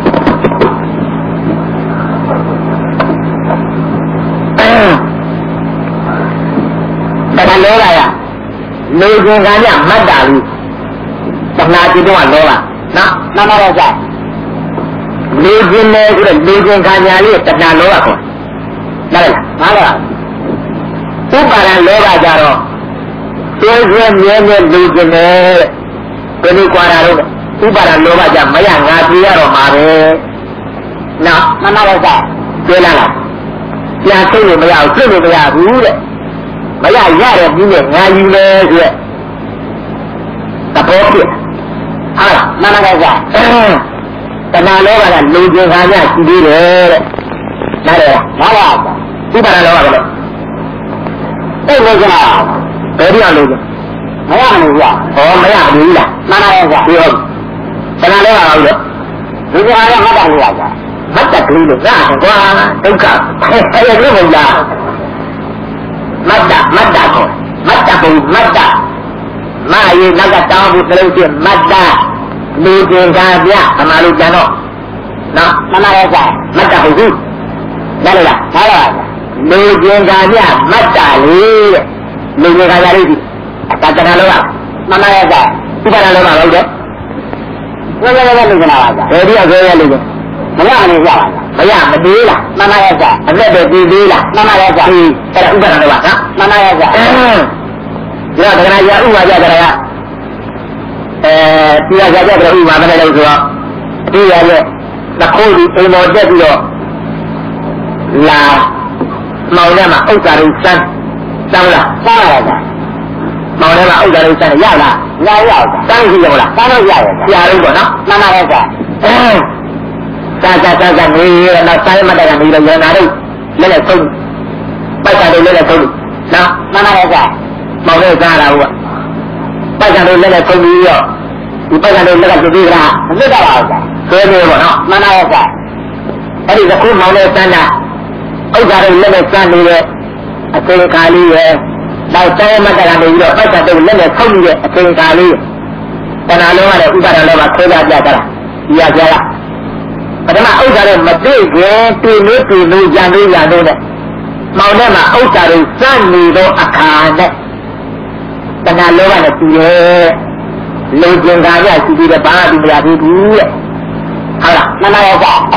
တဏှာလောဘရလူကျင်ကညမတ်တာလူတဏှာจิตတော့လောဘနော်မှန်ပါရဲ့ကလူကျင်တယ်ဆိုတော့လူကျင်ကညာလေးတဏှာလောဘခေါ်နားလားမှန်ပါဥပါဒံလောဘကြတော့သွေးသွေးမြဲမြဲလူကျင်တယ်ဘယ်လိုကြွားတာတော့ဥပါဒံလောဘကြမရငါပြေးရတော့မှာပဲနော်မှန်ပါရဲ့ကပြေးလာလားပြန်သိလို့မရဘူးသိလို့မရဘူးတဲ့မရရတယ်ပြီးနဲ့ငါယူမယ်ဆိုရက်သဘောဖြစ်ဟာမှန်ပါရဲ့ကတဏှာလောဘကလူကျင်ခါကြရှိသေးတယ်တဲ့နားရလားမှန်ပါဥပါဒံလောဘကလည်းအဲ့လိုကဘယ်ပြောင်းလို့မရဘူးကွာဟောမရဘူးလားမှန်ပါရဲ့ကဒီဟုတ်တဏှာလောဘကလည်းလူကျင်ခါကြမှတ်တယ်လို့လားမတ်တကလေးလို့ကကွာဒုက္ခအဲ့ဒါလို့မဟုတ်လားမတ်တခေါ်မတ်တဘုံမတ်တမယေနောက်ကတောင်းဖို့တလုံးချင်းမတ်တလူကျင်ကားပြအမှန်လို့ကြံတော့နော်မှန်ပါရဲ့ကမတ်တဟုတ်ဘူးရလို့လားဟုတ်ပါဘူးလူကျင်ကားပြမတ်တလေးတဲ့လူကျင်ကားလေးဒီအတတနာလို့မှန်ပါရဲ့ကဥပါဒလောကဟုတ်တယ်ဘယ်လိုလဲလူကျင်တာပါဘယ်ဒီအစေရလူကျင်မရမနေရပါလားမရမသေးလားမှန်ပါရဲ့ကအလက်တွေပြီးသေးလားမှန်ပါရဲ့ကဒီအဲ့ဒါဥပါဒလောကနော်မှန်ပါရဲ့ကဒါကတကယ်ရဥပါကြကြရတရားကြကြတဲ့ဥပါမနဲ့လို့ဆိုတော့ဒီရရဲ့တစ်ခုဒီအိမ်ပေါ်တက်ပြီးတော့လာမောင်ထဲမှာဥစ္စာတွေစမ်းတောင်းလားစားရတာမောင်ထဲမှာဥစ္စာတွေစမ်းရလားရရစမ်းရှိရမလားစမ်းလို့ရရဆရာတို့ပေါ့နော်မှန်ပါရဲ့ကသာနေရတော့ဆိုင်မတက်ကနေတော့ရနာတို့လက်နဲ့ဆုံးပိုက်စားတို့လက်နဲ့ဆုံးနော်မှန်ပါရဲ့ကမောင်ထဲစားတာဟုတ်ကပိုက်စားတို့လက်နဲ့ဆုံးပြီးတော့ဒီပိုက်စားတို့လက်ကပြပြီးတာမသိတော့ပါဘူးကဆွဲနေပေါ့နော်မှန်ပါရဲ့ကအဲ့ဒီတစ်ခုမောင်ထဲစမ်းတာဥစ္စာတွေလက်နဲ့စမ်းနေတဲ့အချိန်ခါလေးရဲ့နောက်ဆိုင်မတက်ကနေပြီးတော့ပိုက်စားတို့လက်နဲ့ဆုံးနေတဲ့အချိန်ခါလေးတဏှာလုံးကလည်းဥပါဒလောကခွဲခြားပြတာဒီရကြလားပထမဥစ္စာတွေမတွေ့ခင်တွေ့လို့ရံလို့နဲ့မောင်ထဲမှာဥစ္စာတွေစမ်းနေတော့အခါနဲ့တဏလောဘနဲ့တူတယ်လူကျင်ကာရရှိပြီးတော့ဘာမှမရဘူးတဲ့ဟုတ်လားမှန်ပါရဲ့နောက်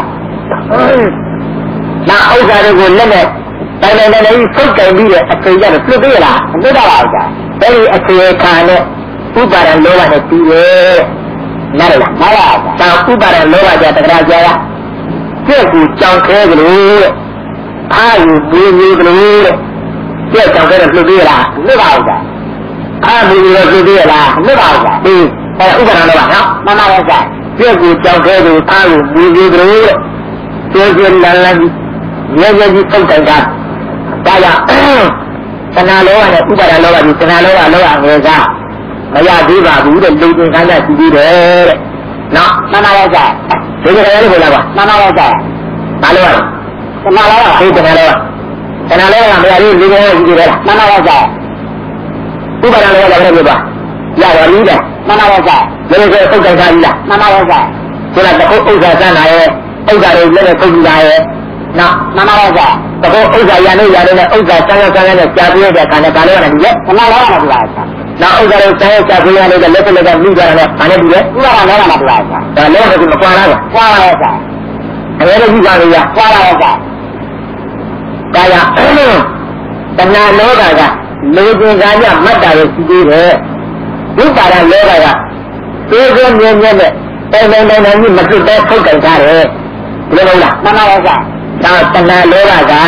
ဥစ္စာတွေကိုလက်နဲ့တိုင်တိုင်တိုင်ကြီးဖုတ်ကြိုင်ပြီးတဲ့အချိန်ကျတော့ပြစ်သေးလားမပြစ်တော့ပါဘူးကြာအဲဒီအချိန်ခါနဲ့ဥပါဒံလောဘနဲ့တူတယ်နားရလားမှန်ပါတောင်ဥပါဒံလောဘကြတက္ကရာကြာရကျက်ကိုကြောင်ခဲကြလို့အားယူပြီးပြီးကြလို့ကျက်ကြောင်ခဲတော့ပြစ်သေးလားမပြစ်ပါဘူးကြာအားပြီးပြီးတော့ပြစ်သေးလားမပြစ်ပါဘူးကြာဒီဥပါဒံလောဘနော်မှန်ပါရဲ့ကြာကျက်ကိုကြောင်ခဲလို့အားယူပြီးပြီးကြလို့ကျေကျေလန်းလန်းရဲရဲကြီးဖုတ်တိုင်တာဒါကြောင့်သနာလောဘနဲ့ဥပါဒလောဘကြီးသနာလောဘလောဘငယ်စားမရသေးပါဘူးတဲ့လူကျင်ခန္ဓာရှိသေးတယ်တဲ့နော်မှန်ပါရဲ့ကြာဒီလိုလည်းပြောလာပါမှန်ပါရဲ့ကြာဘာလို့လဲသနာလောဘဒီသနာလောဘသနာလောဘမရသေးလူကျင်ခန္ဓာရှိသေးတယ်မှန်ပါရဲ့ကြာဥပါဒလောဘလည်းပြောပါရပါပြီတဲ့မှန်ပါရဲ့ကြာလည်းဆိုဖုတ်တိုင်ထားပြီလားမှန်ပါရဲ့ကြာဆိုတော့တခုဥစ္စာစမ်းတာရဲ့ဥစ္စာတွေလည်းဖုတ်ကြည့်တာရဲ့နော်မှန်ပါရဲ့ကြာတခုဥစ္စာရနေနဲ့ဥစ္စာစမ်းနဲ့ကြာပြည့်တဲ့ခါနဲ့ဘာလို့ရလဲဒီရဲ့သနာလောဘနဲ့ပြောတာနောက်ဥစ္စာတွေတိုင်းချပေးရတဲ့လက်ဖက်ကမိကြတယ်နဲ့ဘာနဲ့ပြီးလဲဥပါဒလောဘနဲ့ပြောတာဒါလည်းကမကွာလားကွာပါရဲ့ကြာအရေးကြီးပါလေကွာပါရဲ့ကြာဒါကြောင့်တဏှာလောဘကလူကျင်ကာရမတ်တာရဲ့ရှိသေးတယ်ဥပါဒလောဘကသေသေးမြဲမြဲနဲ့တိုင်တိုင်ကြီးမဖြစ်တဲ့ဖုတ်ကြိုက်ထားတယ်ဒီလိုလားမှန်ပါရဲ့ကြာဒါတဏှာလောဘက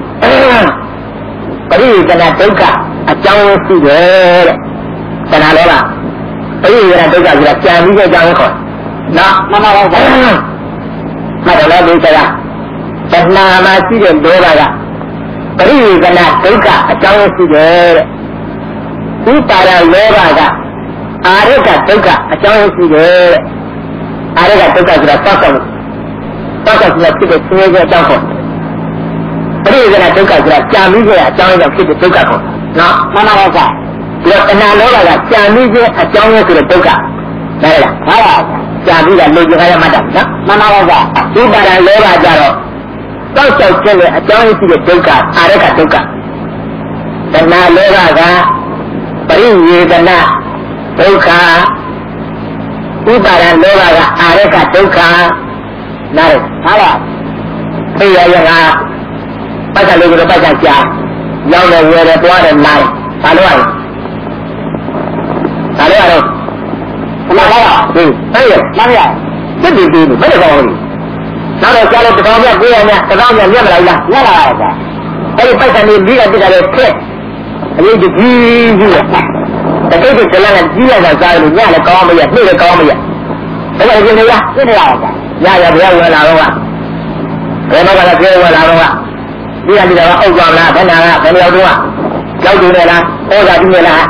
ပရိသေနဒုက္ခအကြောင်းရှိတယ်တဲ့တဏှာလောဘပရိသေနဒုက္ခဆိုတာကြံပြီးကြောင်းခေါ်နော်မှန်ပါရဲ့ကြာမှတ်တယ်လို့ဒီစကားတဏှာမှာရှိတဲ့လောဘကပရိသေနဒုက္ခအကြောင်းရှိတယ်တဲ့ဥပါဒလောဘကအာရကဒုက္ခအကြောင်းရှိတယ်တဲ့အာရကဒုက္ခဆိုတာတောက်ဆောက်ဆိုတာဖြစ်တဲ့ဆင်းရဲတဲ့အကြောင်းခေါ်ပရိသေနဒုက္ခဆိုတာကြာမိခြင်းအကြောင်းကြောင့်ဖြစ်တဲ့ဒုက္ခခေါ်နော်မှန်ပါရဲ့ကြာဒီတဏှာလောဘကကြာမိခြင်းအကြောင်းရဲ့ဆိုတဲ့ဒုက္ခဒါလည်းလားဟုတ်ပါဘူးကြာပြီးတာလူကျင်ခါရမှတ်တာနော်မှန်ပါရဲ့ကြာဥပါဒလောဘကြတော့တောက်ဆောက်ခြင်းရဲ့အကြောင်းရှိတဲ့ဒုက္ခအာရကဒုက္ခတဏှာလောဘကပရိယေဒနာဒုက္ခဥပါဒလောဘကအာရကဒုက္ခနားရဟုတ်လားသိရရကပတ်သက်လို့တော့ပတ်သက်ကြာရောက်တယ်ဝယ်တယ်တွားတယ်လာတယ်ဘာလို့ရလဲဘာလို့ရလဲခဏလာဟင်းအဲ့ရမရစစ်တီတီဘယ်လိုကောင်းလဲနောက်တော့ကြားလို့တောင်ပြကိုရမြတောင်ပြမြက်မလိုက်လားမြက်လာတာအဲ့ဒီပိုက်ဆံလေးပြီးတာပြတာလေခက်အရေးကြီးကြီးတကိတ်ကလည်းကြီးလိုက်တာစားလို့ညလည်းကောင်းမရနေ့လည်းကောင်းမရအဲ့ဒါကြည့်နေလားပြနေရတာရရဘယ်ဝင်လာတော့ကဘယ်တော့ကလည်းပြေဝင်လာတော့ကဒီကဒီတော့အုပ်သွားလားဘယ်နာကဘယ်ရောက်တော့ရောက်တူနေလားဩဇာတူနေလား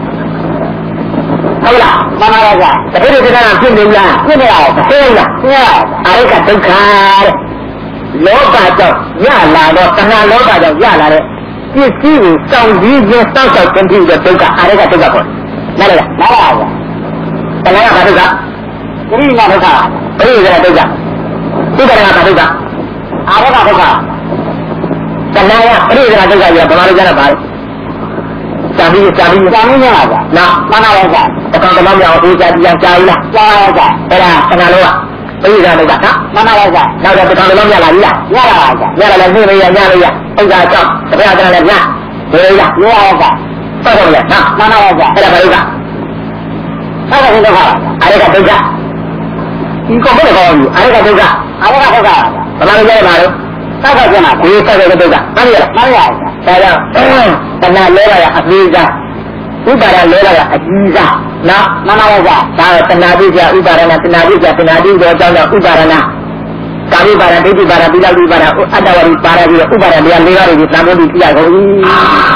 ဟုတ်လားမှန်ပါပါတကယ်တကယ်ဖြစ်နေလားဖြစ်နေတာဟုတ်လားဖြစ်ရအာရကဒုက္ခတဲ့လောဘကြောင့်ရလာတော့တဏှာလောဘကြောင့်ရလာတဲ့ပစ္စည်းကိုစောင့်ပြီးခြင်းစောင့်ရှောက်ခြင်းဖြစ်တဲ့ဒုက္ခအာရကဒုက္ခပေါ့နားလည်လားနားပါပါတဏှာကဘာဒုက္ခပရိသေနဒုက္ခပရိသေနဒုက္ခဥပါဒနာဒုက္ခအာရကဒုက္ခတဏှာကပရိသေနဒုက္ခကြီးကဘာလို့ကြားရပါလဲစာပြီးများပါနော်မှန်ပါရဲ့ကြာတကောင်တမောင်းမြောင်ဦးစားပြန်ကြားလားကြားပါရဲ့ကြာအဲ့ဒါတဏှာလောကပရိသေနဒုက္ခနော်မှန်ပါရဲ့ကြာနောက်တော့တကောင်တမောင်းမြောင်လာပြီလားရလာပါကြာရလာလည်းနေမရညလို့ရဥစ္စာကြောင့်တပည့်အတန်းလည်းညဘယ်ရရရဲ့ကြာပတ်တော့လေနော်မှန်ပါရဲ့ကြာအဲ့ဒါဘာလို့ကဆက်တဲ့ဒုက္ခအာရကဒုက္ခဒီကောဘယ်ကောအာရကဒုက္ခအာရကဒုက္ခဘာလို့လဲပါလို့ဆက်တဲ့ကျန်တာဒီဆက်တဲ့ဒုက္ခမှန်ရလားမှန်ပါရဲ့ကြာဒါကြောင့်တဏှာလောဘကအပြီးစားဥပါဒလောဘကအကြီးစားနော်မှန်ပါရဲ့ကြာဒါကတဏှာပိစ္ဆာဥပါဒနာတဏှာပိစ္ဆာတဏှာပိစ္ဆာအကြောင်းကြောင့်ဥပါဒနာကာမိပါဒဒိဋ္ဌိပါဒပိဋကတိပါဒအတ္တဝရိပါဒပြီးဥပါဒတရား၄ပါးကိုသံဃာတိပြရကုန်ပြီ